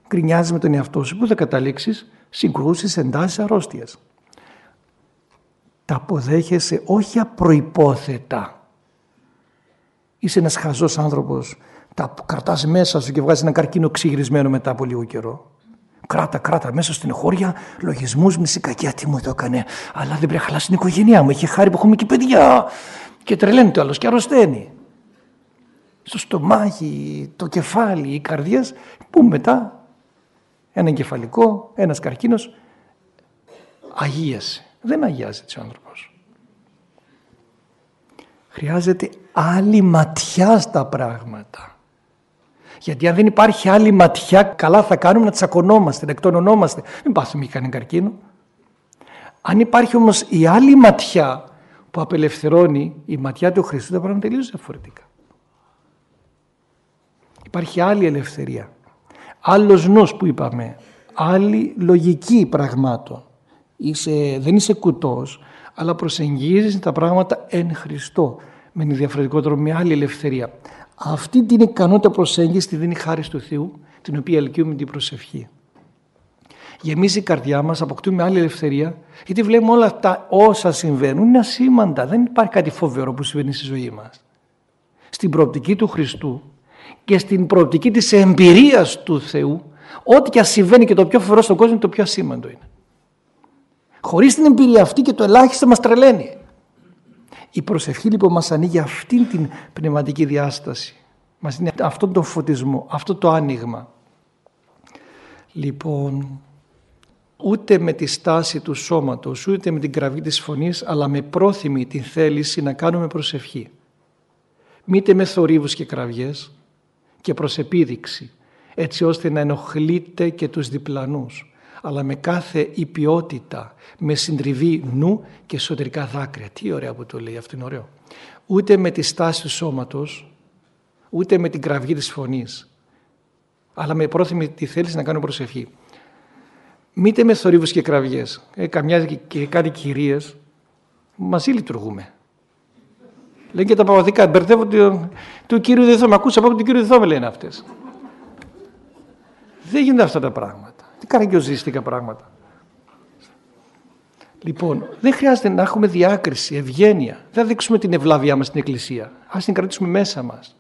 γκρινιάζεις με τον εαυτό σου, που θα καταλήξεις συγκρούσεις, εντάσεις, αρρώστιες. Τα αποδέχεσαι όχι απροϋπόθετα. Είσαι ένας χαζός άνθρωπος, τα κρατάς μέσα σου και βγάζεις ένα καρκίνο ξυγυρισμένο μετά από λίγο καιρό. Κράτα, κράτα μέσα στην εχώρια λογισμούς, μισή κακιά, τι μου το έκανε. Αλλά δεν πρέπει να χαλάσει την οικογένειά μου. Έχει χάρη που έχουμε και παιδιά. Και τρελαίνει το άλλος και αρρωσταίνει. Στο στομάχι, το κεφάλι, οι καρδιές, που μετά ένα εγκεφαλικό, ένας καρκίνος, αγίασε. Δεν αγιάζεται ο άνθρωπος. Χρειάζεται άλλη ματιά στα πράγματα. Γιατί αν δεν υπάρχει άλλη ματιά, καλά θα κάνουμε να τσακωνόμαστε, να εκτονωνόμαστε. Μην πάθουμε και κανένα καρκίνο. Αν υπάρχει όμως η άλλη ματιά που απελευθερώνει, η ματιά του Χριστού, τα πράγματα τελείως διαφορετικά. Υπάρχει άλλη ελευθερία. Άλλος νους που είπαμε. Άλλη λογική πραγμάτων. Είσαι, δεν είσαι κουτός, αλλά προσεγγίζεις τα πράγματα εν Χριστώ. Με ένα διαφορετικό τρόπο, με άλλη ελευθερία. Αυτή την ικανότητα προσέγγιση τη δίνει χάρη του Θεού, την οποία ελκύουμε την προσευχή. Γεμίζει η καρδιά μας, αποκτούμε άλλη ελευθερία, γιατί βλέπουμε όλα αυτά όσα συμβαίνουν είναι ασήμαντα. Δεν υπάρχει κάτι φοβερό που συμβαίνει στη ζωή μας. Στην προοπτική του Χριστού και στην προοπτική της εμπειρίας του Θεού, ό,τι και ας συμβαίνει και το πιο φοβερό στον κόσμο, το πιο ασήμαντο είναι. Χωρίς την εμπειρία αυτή και το ελάχιστο μας τρελαίνει. Η προσευχή λοιπόν μας ανοίγει αυτήν την πνευματική διάσταση. Μας είναι αυτόν τον φωτισμό, αυτό το άνοιγμα. Λοιπόν, ούτε με τη στάση του σώματος, ούτε με την κραυγή της φωνής, αλλά με πρόθυμη την θέληση να κάνουμε προσευχή. Μήτε με θορύβους και κραυγές και προς επίδειξη, έτσι ώστε να ενοχλείτε και τους διπλανούς, αλλά με κάθε υπιότητα, με συντριβή νου και εσωτερικά δάκρυα. Τι ωραία που το λέει, αυτό είναι ωραίο. Ούτε με τη στάση του σώματος, ούτε με την κραυγή της φωνής, αλλά με πρόθυμη τη θέληση να κάνουμε προσευχή. Μήτε με θορύβους και κραυγές. Ε, καμιά και κάτι κυρίες, μαζί λειτουργούμε. Λένε και τα παπαδικά, μπερδεύω του, του Κύριου δεν θα με ακούσει, από τον Κύριο δεν θα με λένε αυτές. Δεν γίνονται αυτά τα πράγματα. Τι καραγκιόζιστικα πράγματα. Λοιπόν, δεν χρειάζεται να έχουμε διάκριση, ευγένεια. Δεν θα δείξουμε την ευλάβειά μας στην Εκκλησία. Ας την κρατήσουμε μέσα μας.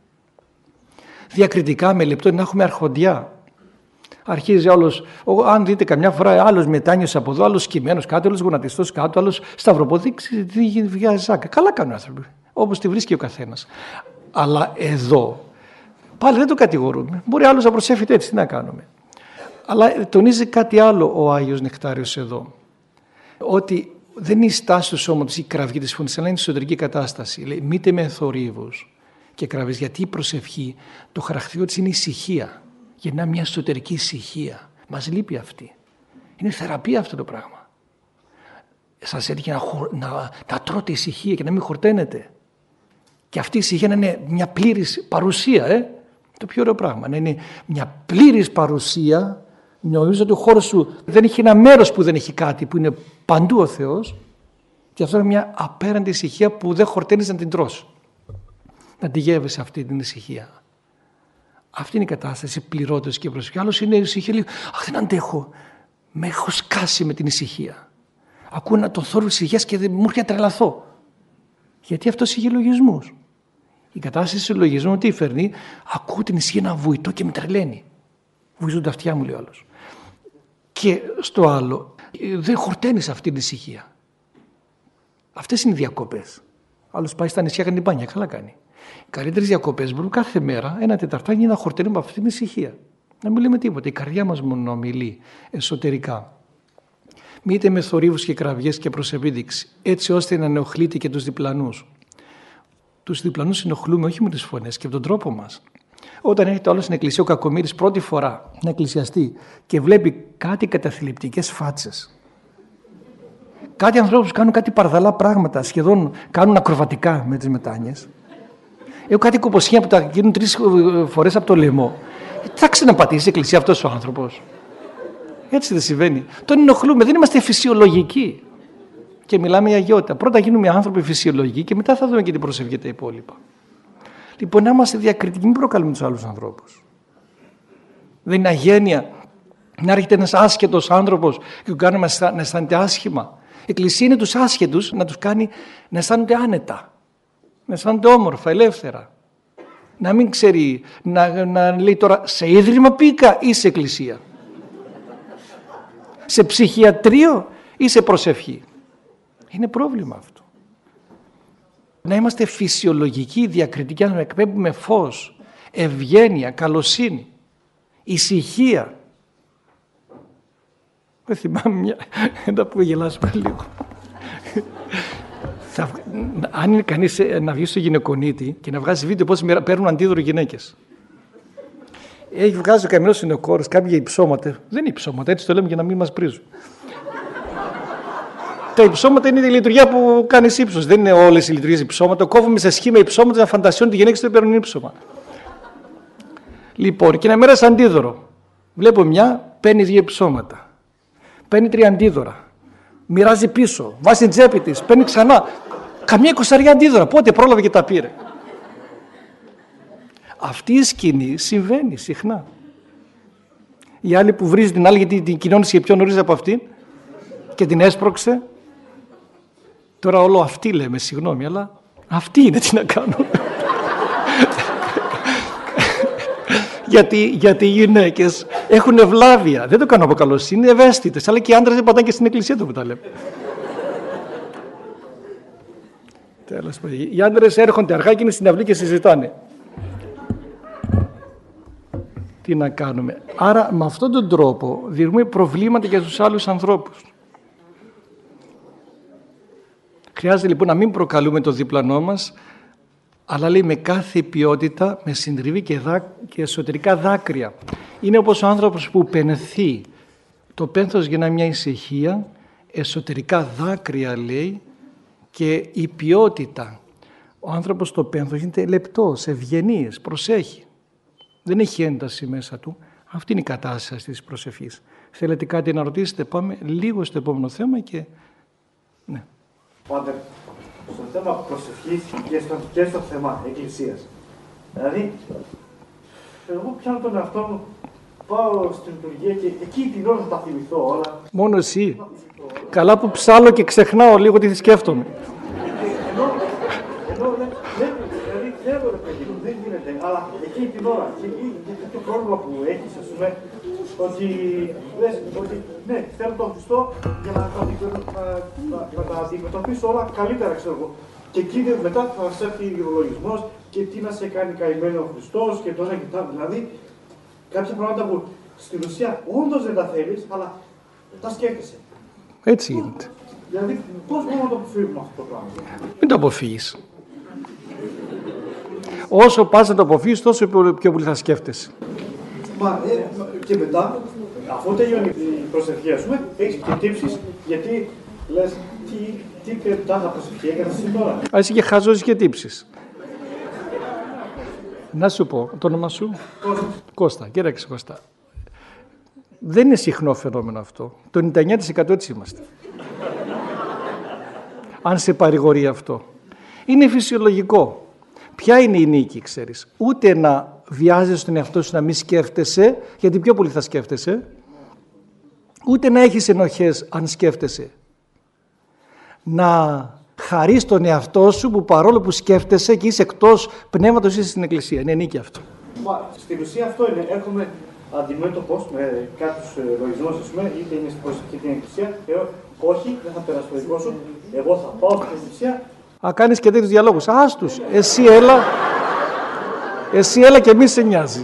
Διακριτικά, με λεπτό, να έχουμε αρχοντιά. Αρχίζει άλλος, αν δείτε καμιά φορά, άλλος μετάνιος από εδώ, άλλος σκυμμένος κάτω, άλλος γονατιστός κάτω, άλλος σταυροπόδι, τι βγάζει ζάκα. Καλά κάνουν οι άνθρωποι, όπως τη βρίσκει ο καθένας. Αλλά εδώ, πάλι δεν το κατηγορούμε. Μπορεί άλλος να προσεύχεται έτσι, τι να κάνουμε. Αλλά τονίζει κάτι άλλο ο Άγιος Νεκτάριος εδώ. Ότι δεν είναι η στάση του σώματος ή η κραυγή της φωνής, αλλά είναι η εσωτερική κατάσταση. Λέει, μήτε με θορύβους και κραυγές. Γιατί η προσευχή, το χαρακτηριστικό της είναι η ησυχία. Γεννά μια εσωτερική ησυχία. Μας λείπει αυτή. Είναι θεραπεία αυτό το πράγμα. Σας έτυχε να, να, να τρώτε ησυχία και να μην χορταίνετε. Και αυτή η ησυχία να είναι μια πλήρης παρουσία. Ε? Το πιο ωραίο πράγμα. Να είναι μια πλήρης παρουσία. Νομίζω ότι ο χώρος σου δεν έχει ένα μέρος που δεν έχει κάτι, που είναι παντού ο Θεός. Και αυτό είναι μια απέραντη ησυχία που δεν χορταίνεις να την τρως. Να τη γεύεσαι αυτή την ησυχία. Αυτή είναι η κατάσταση πληρότητας και προσοχή. Άλλος είναι η ησυχία, λέει, αχ, δεν αντέχω. Με έχω σκάσει με την ησυχία. Ακούω να τον θόρυβο της ησυχίας και δεν μου έρχεται να τρελαθώ. Γιατί αυτός είχε λογισμούς. Η κατάσταση του λογισμού τι φέρνει, ακούω την ησυχία να βουητώ και με τρελαίνει. Βουίζουν τα αυτιά μου, λέει ο άλλος. Και στο άλλο, δεν χορταίνεις αυτή την ησυχία. Αυτές είναι οι διακοπές. Άλλος πάει στα νησιά, κάνει την μπάνια, καλά κάνει. Οι καλύτερες διακοπές μπορούν κάθε μέρα, ένα τεταρτάκι, να χορταίνουμε αυτή την ησυχία. Να μην λέμε τίποτα. Η καρδιά μας μόνο μιλεί εσωτερικά. Μήτε με θορύβους και κραυγές και προς επίδειξη, έτσι ώστε να ενοχλείτε και τους διπλανούς. Τους διπλανούς ενοχλούμε όχι με τις φωνές και από τον τρόπο μας. Όταν έρχεται όλος στην εκκλησία ο κακομοίρης πρώτη φορά να εκκλησιαστεί και βλέπει κάτι καταθλιπτικές φάτσες. Κάτι ανθρώπους που κάνουν κάτι παρδαλά πράγματα, σχεδόν κάνουν ακροβατικά με τις μετάνοιες. Έχω κάτι κοποσχεία που τα γίνουν τρεις φορές από το λαιμό. Τι θα ξαναπατήσει η εκκλησία αυτός ο άνθρωπος. Έτσι δεν συμβαίνει. Τον ενοχλούμε, δεν είμαστε φυσιολογικοί. Και μιλάμε για αγιότητα. Πρώτα γίνουμε άνθρωποι φυσιολογικοί και μετά θα δούμε και την προσευχή τα υπόλοιπα. Λοιπόν, να είμαστε διακριτικοί, μην προκαλούμε τους άλλους ανθρώπους. Δεν είναι αγένεια να έρχεται ένας άσχετος άνθρωπος και του κάνει να αισθάνεται άσχημα. Η Εκκλησία είναι τους άσχετους να τους κάνει να αισθάνονται άνετα, να αισθάνονται όμορφα, ελεύθερα. Να μην ξέρει, να, να λέει τώρα σε ίδρυμα πήγα ή σε εκκλησία. Σε ψυχιατρίο ή σε προσευχή. Είναι πρόβλημα αυτό. Να είμαστε φυσιολογικοί, διακριτικοί, να εκπέμπουμε φως, ευγένεια, καλοσύνη, ησυχία. Δεν θυμάμαι μια, να που γελάσουμε λίγο. Θα, αν είναι κανείς να βγει στο γυναικονίτη και να βγάζει βίντεο πώς παίρνουν αντίδωρο γυναίκες. Έχει βγάζει ο καμινός συνεκόρος, κάποια υψώματα. Δεν είναι υψώματα, έτσι το λέμε για να μην μας πρίζουν. Τα υψώματα είναι η λειτουργία που κάνεις ύψος. Δεν είναι όλες οι λειτουργίες υψώματα. Κόβουμε σε σχήμα υψώματα να φαντασιώνουν τη γυναίκες δεν παίρνουν ύψωμα. Λοιπόν, και ένα μέρα σαν αντίδωρο. Βλέπω μια, παίρνει δύο υψώματα. Παίρνει τρία αντίδωρα. Μοιράζει πίσω, βάζει στην τσέπη της, παίρνει ξανά. Καμία εικοσαριά αντίδωρα. Πότε πρόλαβε και τα πήρε. Αυτή η σκηνή συμβαίνει συχνά. Η άλλη που βρίζει την άλλη γιατί την κοινώνησε πιο νωρίς από αυτήν και την έσπρωξε. Τώρα όλο αυτή λέμε, συγγνώμη, αλλά αυτή είναι, τι να κάνω. γιατί, γιατί οι γυναίκες έχουν ευλάβεια. Δεν το κάνω από καλοσύνη, είναι ευαίσθητες. Αλλά και οι άντρες δεν πατάνε και στην εκκλησία του που τα λέμε. Τέλος πάντων. Οι άντρες έρχονται αργά και είναι στην αυλή και συζητάνε. Τι να κάνουμε. Άρα με αυτόν τον τρόπο δημιουργούμε προβλήματα για τους άλλους ανθρώπους. Χρειάζεται λοιπόν να μην προκαλούμε το διπλανό μας, αλλά λέει με κάθε ποιότητα, με συντριβή και, δά, και εσωτερικά δάκρυα. Είναι όπως ο άνθρωπος που πενθεί. Το πένθος γεννά μια ησυχία, εσωτερικά δάκρυα λέει, και η ποιότητα. Ο άνθρωπος στο πένθος γίνεται λεπτός, ευγενής, προσέχει. Δεν έχει ένταση μέσα του. Αυτή είναι η κατάσταση της προσευχής. Θέλετε κάτι να ρωτήσετε, πάμε λίγο στο επόμενο θέμα και... Ναι. Πάτερ, στο θέμα προσευχής και στο, και στο θέμα εκκλησίας. Δηλαδή, εγώ πιάνω τον εαυτό μου, πάω στην λειτουργία και εκεί την ώρα θα τα θυμηθώ όλα. Μόνο εσύ. Καλά που ψάλω και ξεχνάω λίγο τι σκέφτομαι. Ενώ, ενώ, δηλαδή, ξέρω ρε παιδί μου, δεν γίνεται, αλλά εκεί την ώρα, και εκεί το πρόβλημα που έχεις, ας πούμε, ότι λες, ότι ναι, θέλω τον Χριστό για να τα, να, να τα αντιμετωπίσω όλα καλύτερα, ξέρω εγώ. Και εκεί μετά θα σε έρθει ηρολογισμός και τι να σε κάνει καημένο ο Χριστός και τόσα και τα. Δηλαδή, κάποια πράγματα που στην ουσία όντως δεν τα θέλεις, αλλά τα σκέφτεσαι. Έτσι γίνεται. Δηλαδή, πώς μπορούμε να το αποφύγουμε αυτό το πράγμα. Μην το αποφύγεις. Όσο πας να το αποφύγεις, τόσο πιο πολύ θα σκέφτεσαι. Μα ε, και μετά, αφού τελειώνει η προσευχή, ας πούμε, έχεις και τύψεις, γιατί λες, τι, τι κρεπτά θα προσευχή έκανες εσύ τώρα. Α, εσύ και χαζώσεις και τύψεις. Να σου πω, το όνομα σου. Κώστα. Κώστα, κοίταξε Κώστα. Δεν είναι συχνό φαινόμενο αυτό. Το ενενήντα εννιά τοις εκατό έτσι είμαστε. Αν σε παρηγορεί αυτό. Είναι φυσιολογικό. Ποια είναι η νίκη, ξέρεις. Ούτε να βιάζεσαι τον εαυτό σου να μην σκέφτεσαι, γιατί πιο πολύ θα σκέφτεσαι. Ούτε να έχεις ενοχές αν σκέφτεσαι. Να χαρείς τον εαυτό σου που παρόλο που σκέφτεσαι και είσαι εκτός πνεύματος, είσαι στην εκκλησία. Είναι νίκη αυτό. Μα στην ουσία αυτό είναι. Έρχομαι αντιμέτωπος με κάποιους λογισμούς, ας πούμε, είτε είναι στην προσευχή την εκκλησία, και όχι, δεν θα περάσω το δικό σου, εγώ θα πάω στην εκκλησία. Α, κάνεις και τέτοιους διαλόγους. Άστους, εσύ έλα, εσύ έλα και μη σε νοιάζει.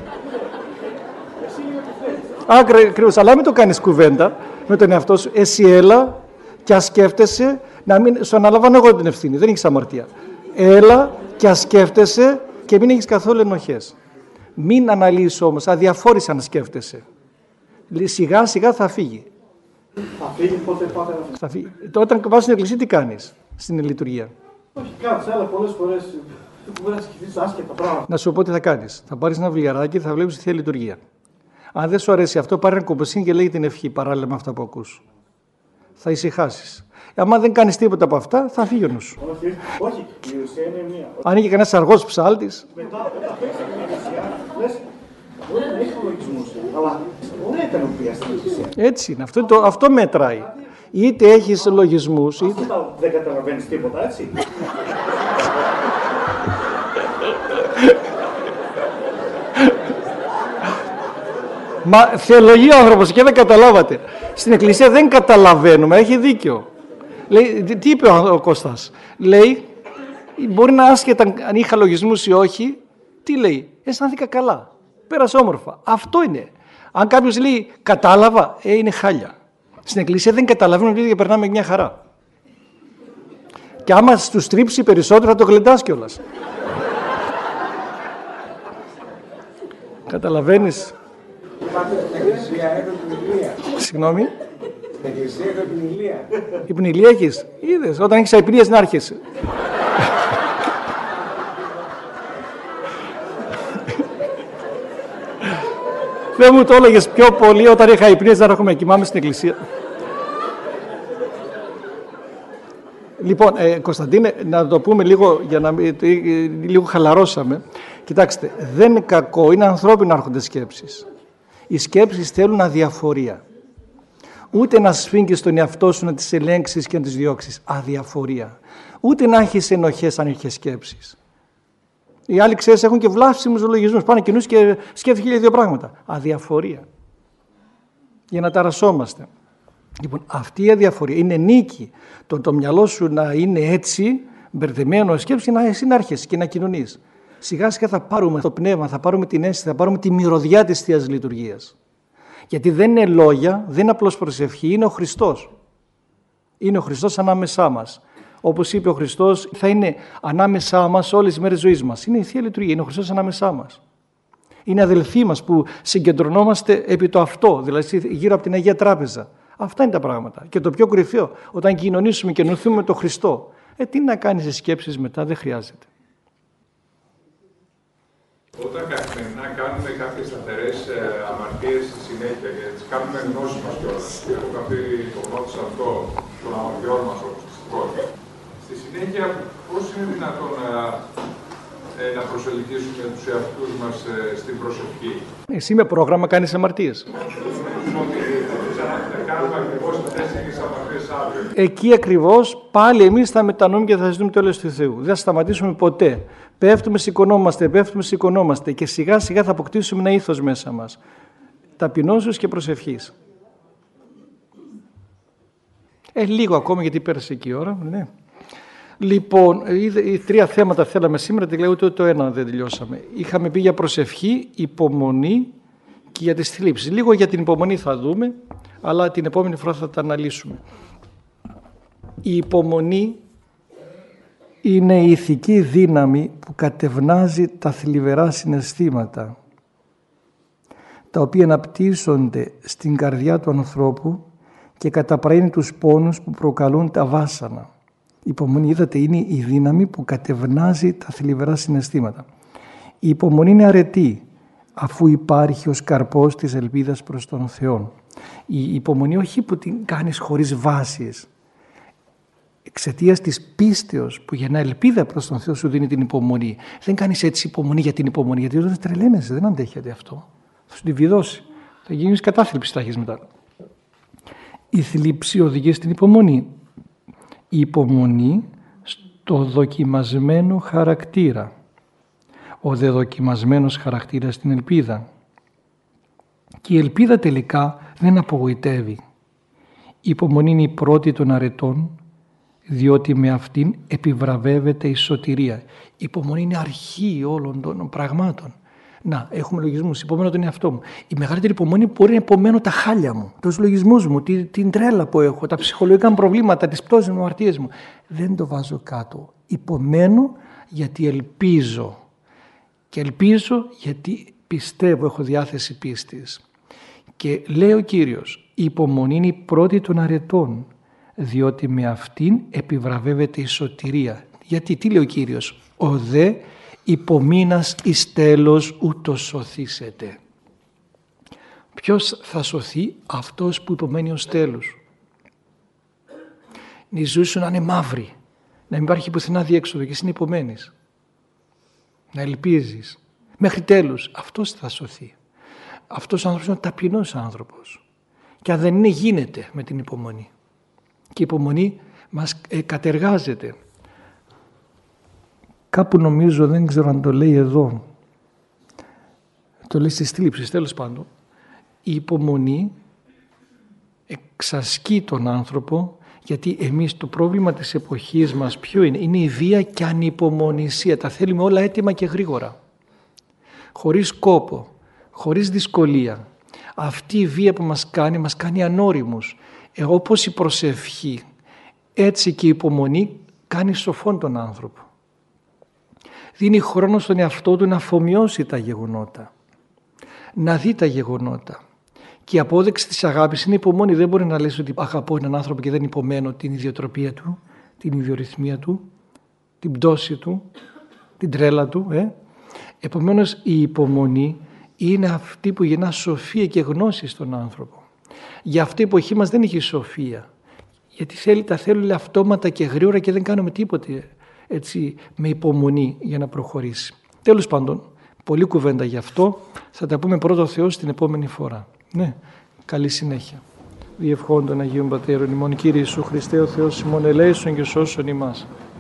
Ακριβώς, αλλά μην το κάνεις κουβέντα με τον εαυτό σου. Εσύ έλα και ας σκέφτεσαι, να μην, σου αναλαμβάνω εγώ την ευθύνη, δεν έχεις αμαρτία. Έλα και ας σκέφτεσαι και μην έχεις καθόλου ενοχές. Μην αναλύσεις όμως, αδιαφόρησε αν σκέφτεσαι. Σιγά σιγά θα φύγει. Θα φύγει, πότε πάτε να φύγει. Θα φύγει. Όταν πας στην εκκλησία τι κάνεις στην λειτουργία. Όχι κάτι, αλλά πολλές φορές μπορεί να σκεφτείς άσχετα πράγματα. Να σου πω τι θα κάνεις. Θα πάρεις ένα βιβλιαράκι και θα βλέπεις τη Θεία Λειτουργία. Αν δεν σου αρέσει αυτό, πάρε ένα κομποσίνι και λέγει την ευχή παράλληλα με αυτά που ακούς. Θα ησυχάσεις. Αν δεν κάνεις τίποτα από αυτά, θα φύγει ο νους σου. Όχι, όχι, η ουσία είναι μία. Αν είχε κανένας αργός ψάλτης. Μετά, όταν παίξεις την εκκλησία, λες, μπορεί να έχει λογισμούς, Αλλά ωραία ικανοποιία στην Εκκλησία. Έτσι είναι. Αυτό, το, αυτό μετράει. Είτε έχεις λογισμούς, είτε... Αυτό δεν καταλαβαίνεις τίποτα, έτσι. Μα θεολογεί ο άνθρωπος και δεν καταλάβατε. Στην Εκκλησία δεν καταλαβαίνουμε, έχει δίκιο. Λέει, τι είπε ο Κώστας. Λέει, μπορεί να άσχετα αν είχα λογισμούς ή όχι, τι λέει, αισθάνθηκα καλά. Πέρασε όμορφα. Αυτό είναι. Αν κάποιος λέει κατάλαβα, ε, είναι χάλια. Στην Εκκλησία δεν καταλαβαίνουμε και περνάμε μια χαρά. Και άμα τους τρίψει περισσότερο θα το γλεντάς κιόλας. Καταλαβαίνεις. Στην Εκκλησία έχω την ηλία. Συγγνώμη. Στην Εκκλησία έχω την ηλία. Υπνηλία έχεις. Είδες, όταν έχεις αϊπνίες να άρχεσαι. Δεν μου το έλεγες πιο πολύ όταν είχα αϊπνίες να έρχομαι κοιμάμαι στην Εκκλησία. Λοιπόν, ε, Κωνσταντίνε, να το πούμε λίγο, για να ε, ε, λίγο χαλαρώσαμε. Κοιτάξτε, δεν είναι κακό, είναι ανθρώπινο να έρχονται σκέψεις. Οι σκέψεις θέλουν αδιαφορία. Ούτε να σφίγγεις τον εαυτό σου να τις ελέγξεις και να τις διώξεις. Αδιαφορία. Ούτε να έχεις ενοχές αν έχεις σκέψεις. Οι άλλοι, ξέρεις, έχουν και βλάψιμους λογισμούς. Πάνε κοινούς και σκέφτονται χίλια δύο πράγματα. Αδιαφορία. Για να ταρασσόμαστε. Λοιπόν, αυτή η αδιαφορία είναι νίκη. Το, το μυαλό σου να είναι έτσι, μπερδεμένο σκέψη, να εσύ να έρχεσαι και να κοινωνείς. Σιγά σιγά θα πάρουμε το πνεύμα, θα πάρουμε την αίσθηση, θα πάρουμε τη μυρωδιά της Θείας Λειτουργίας. Γιατί δεν είναι λόγια, δεν είναι απλώς προσευχή, είναι ο Χριστός. Είναι ο Χριστός ανάμεσά μας. Όπως είπε ο Χριστός, θα είναι ανάμεσά μας όλες τις μέρες ζωής μας. Είναι η Θεία Λειτουργία, είναι ο Χριστός ανάμεσά μας. Είναι αδελφοί μας που συγκεντρωνόμαστε επί το αυτό, δηλαδή γύρω από την Αγία Τράπεζα. Αυτά είναι τα πράγματα. Και το πιο κορυφαίο, όταν κοινωνήσουμε και ενωθούμε με τον Χριστό, ε, τι να κάνεις τις σκέψεις μετά, δεν χρειάζεται. Όταν καθημερινά κάνουμε κάποιες σταθερές ε, αμαρτίες στη συνέχεια και τις κάνουμε γνώση μας κιόλας, και έχουμε αυτή το γνώση σε αυτό των αμαρτιών μας όπως δυστυχώς, στη συνέχεια πώς είναι δυνατόν να, ε, να προσελκύσουμε τους εαυτούς μας ε, στην προσευχή. Εσύ με πρόγραμμα κάνεις αμαρτίες. Εκεί ακριβώς πάλι εμείς θα μετανοούμε και θα ζητούμε το έλεος του Θεού. Δεν θα σταματήσουμε ποτέ. Πέφτουμε, σηκωνόμαστε, πέφτουμε, σηκωνόμαστε και σιγά σιγά θα αποκτήσουμε ένα ήθος μέσα μας. Ταπεινώσεως και προσευχής. Ε, λίγο ακόμα γιατί πέρασε εκεί η ώρα. Ναι. Λοιπόν, οι τρία θέματα θέλαμε σήμερα, τη λέω ούτε το ένα δεν τελειώσαμε. Είχαμε πει για προσευχή, υπομονή και για τις θλίψεις. Λίγο για την υπομονή θα δούμε, αλλά την επόμενη φορά θα τα αναλύσουμε. Η υπομονή είναι η ηθική δύναμη που κατευνάζει τα θλιβερά συναισθήματα, τα οποία αναπτύσσονται στην καρδιά του ανθρώπου και καταπραίνει τους πόνους που προκαλούν τα βάσανα. Η υπομονή, είδατε, είναι η δύναμη που κατευνάζει τα θλιβερά συναισθήματα. Η υπομονή είναι αρετή, αφού υπάρχει ως καρπός της ελπίδας προς τον Θεό. Η υπομονή όχι που την κάνεις χωρίς βάσεις, εξαιτίας της πίστεως που γεννά ελπίδα προς τον Θεό σου δίνει την υπομονή. Δεν κάνεις έτσι υπομονή για την υπομονή, γιατί όταν τρελαίνεσαι δεν αντέχεται αυτό. Θα σου τη βιδώσει. Θα γίνεις κατάθλιψη, θα έχεις μετά. Η θλίψη οδηγεί στην υπομονή. Η υπομονή στο δοκιμασμένο χαρακτήρα. Ο δε δοκιμασμένος χαρακτήρας στην ελπίδα. Και η ελπίδα τελικά δεν απογοητεύει. Η υπομονή είναι η πρώτη των αρετών, διότι με αυτήν επιβραβεύεται η σωτηρία. Η υπομονή είναι αρχή όλων των πραγμάτων. Να, έχουμε λογισμούς, υπομένω τον εαυτό μου. Η μεγαλύτερη υπομονή μπορεί να υπομένω τα χάλια μου, τους λογισμούς μου, την, την τρέλα που έχω, τα ψυχολογικά μου προβλήματα, τις πτώσεις μου, αμαρτίες μου. Δεν το βάζω κάτω. Υπομένω γιατί ελπίζω. Και ελπίζω γιατί πιστεύω, έχω διάθεση πίστης. Και λέει ο Κύριος, η υπομονή είναι η πρώτη των αρετών, διότι με αυτήν επιβραβεύεται η σωτηρία. Γιατί, τι λέει ο Κύριος, ο δε υπομείνας εις τέλος ούτως σωθήσετε. Ποιος θα σωθεί? Αυτός που υπομένει ως τέλος. Η ζωή σου να είναι μαύρη, να μην υπάρχει πουθενά διέξοδο και εσύ να υπομένεις. Να ελπίζεις μέχρι τέλους, αυτός θα σωθεί. αυτός ο άνθρωπος είναι ο ταπεινός άνθρωπος. Και αν δεν είναι, γίνεται με την υπομονή. Και η υπομονή μας ε, κατεργάζεται. Κάπου νομίζω, δεν ξέρω αν το λέει εδώ, το λέει στις θλίψεις, τέλος πάντων, η υπομονή εξασκεί τον άνθρωπο, γιατί εμείς το πρόβλημα της εποχής μας ποιο είναι? Είναι η βία και ανυπομονησία. Τα θέλουμε όλα έτοιμα και γρήγορα. Χωρίς κόπο, χωρίς δυσκολία. Αυτή η βία που μας κάνει, μας κάνει ανώριμους. Ε, όπως η προσευχή, έτσι και η υπομονή κάνει σοφόν τον άνθρωπο. Δίνει χρόνο στον εαυτό του να αφομοιώσει τα γεγονότα, να δει τα γεγονότα. Και η απόδειξη της αγάπης είναι υπομονή. Δεν μπορεί να λες ότι αγαπώ έναν άνθρωπο και δεν υπομένω την ιδιοτροπία του, την ιδιορυθμία του, την πτώση του, την τρέλα του. Ε. Επομένως η υπομονή είναι αυτή που γεννά σοφία και γνώση στον άνθρωπο. Για αυτή η εποχή μας δεν έχει σοφία. Γιατί θέλει, τα θέλουν αυτόματα και γρήγορα και δεν κάνουμε τίποτε έτσι, με υπομονή για να προχωρήσει. Τέλος πάντων, πολλή κουβέντα γι' αυτό. Θα τα πούμε πρώτο Θεός την επόμενη φορά. Ναι, καλή συνέχεια. Διευχών των Αγίων Πατέρων ημών, Κύριε Ιησού Χριστέ ο Θεός ημών, ελέησον και σώσον ημάς.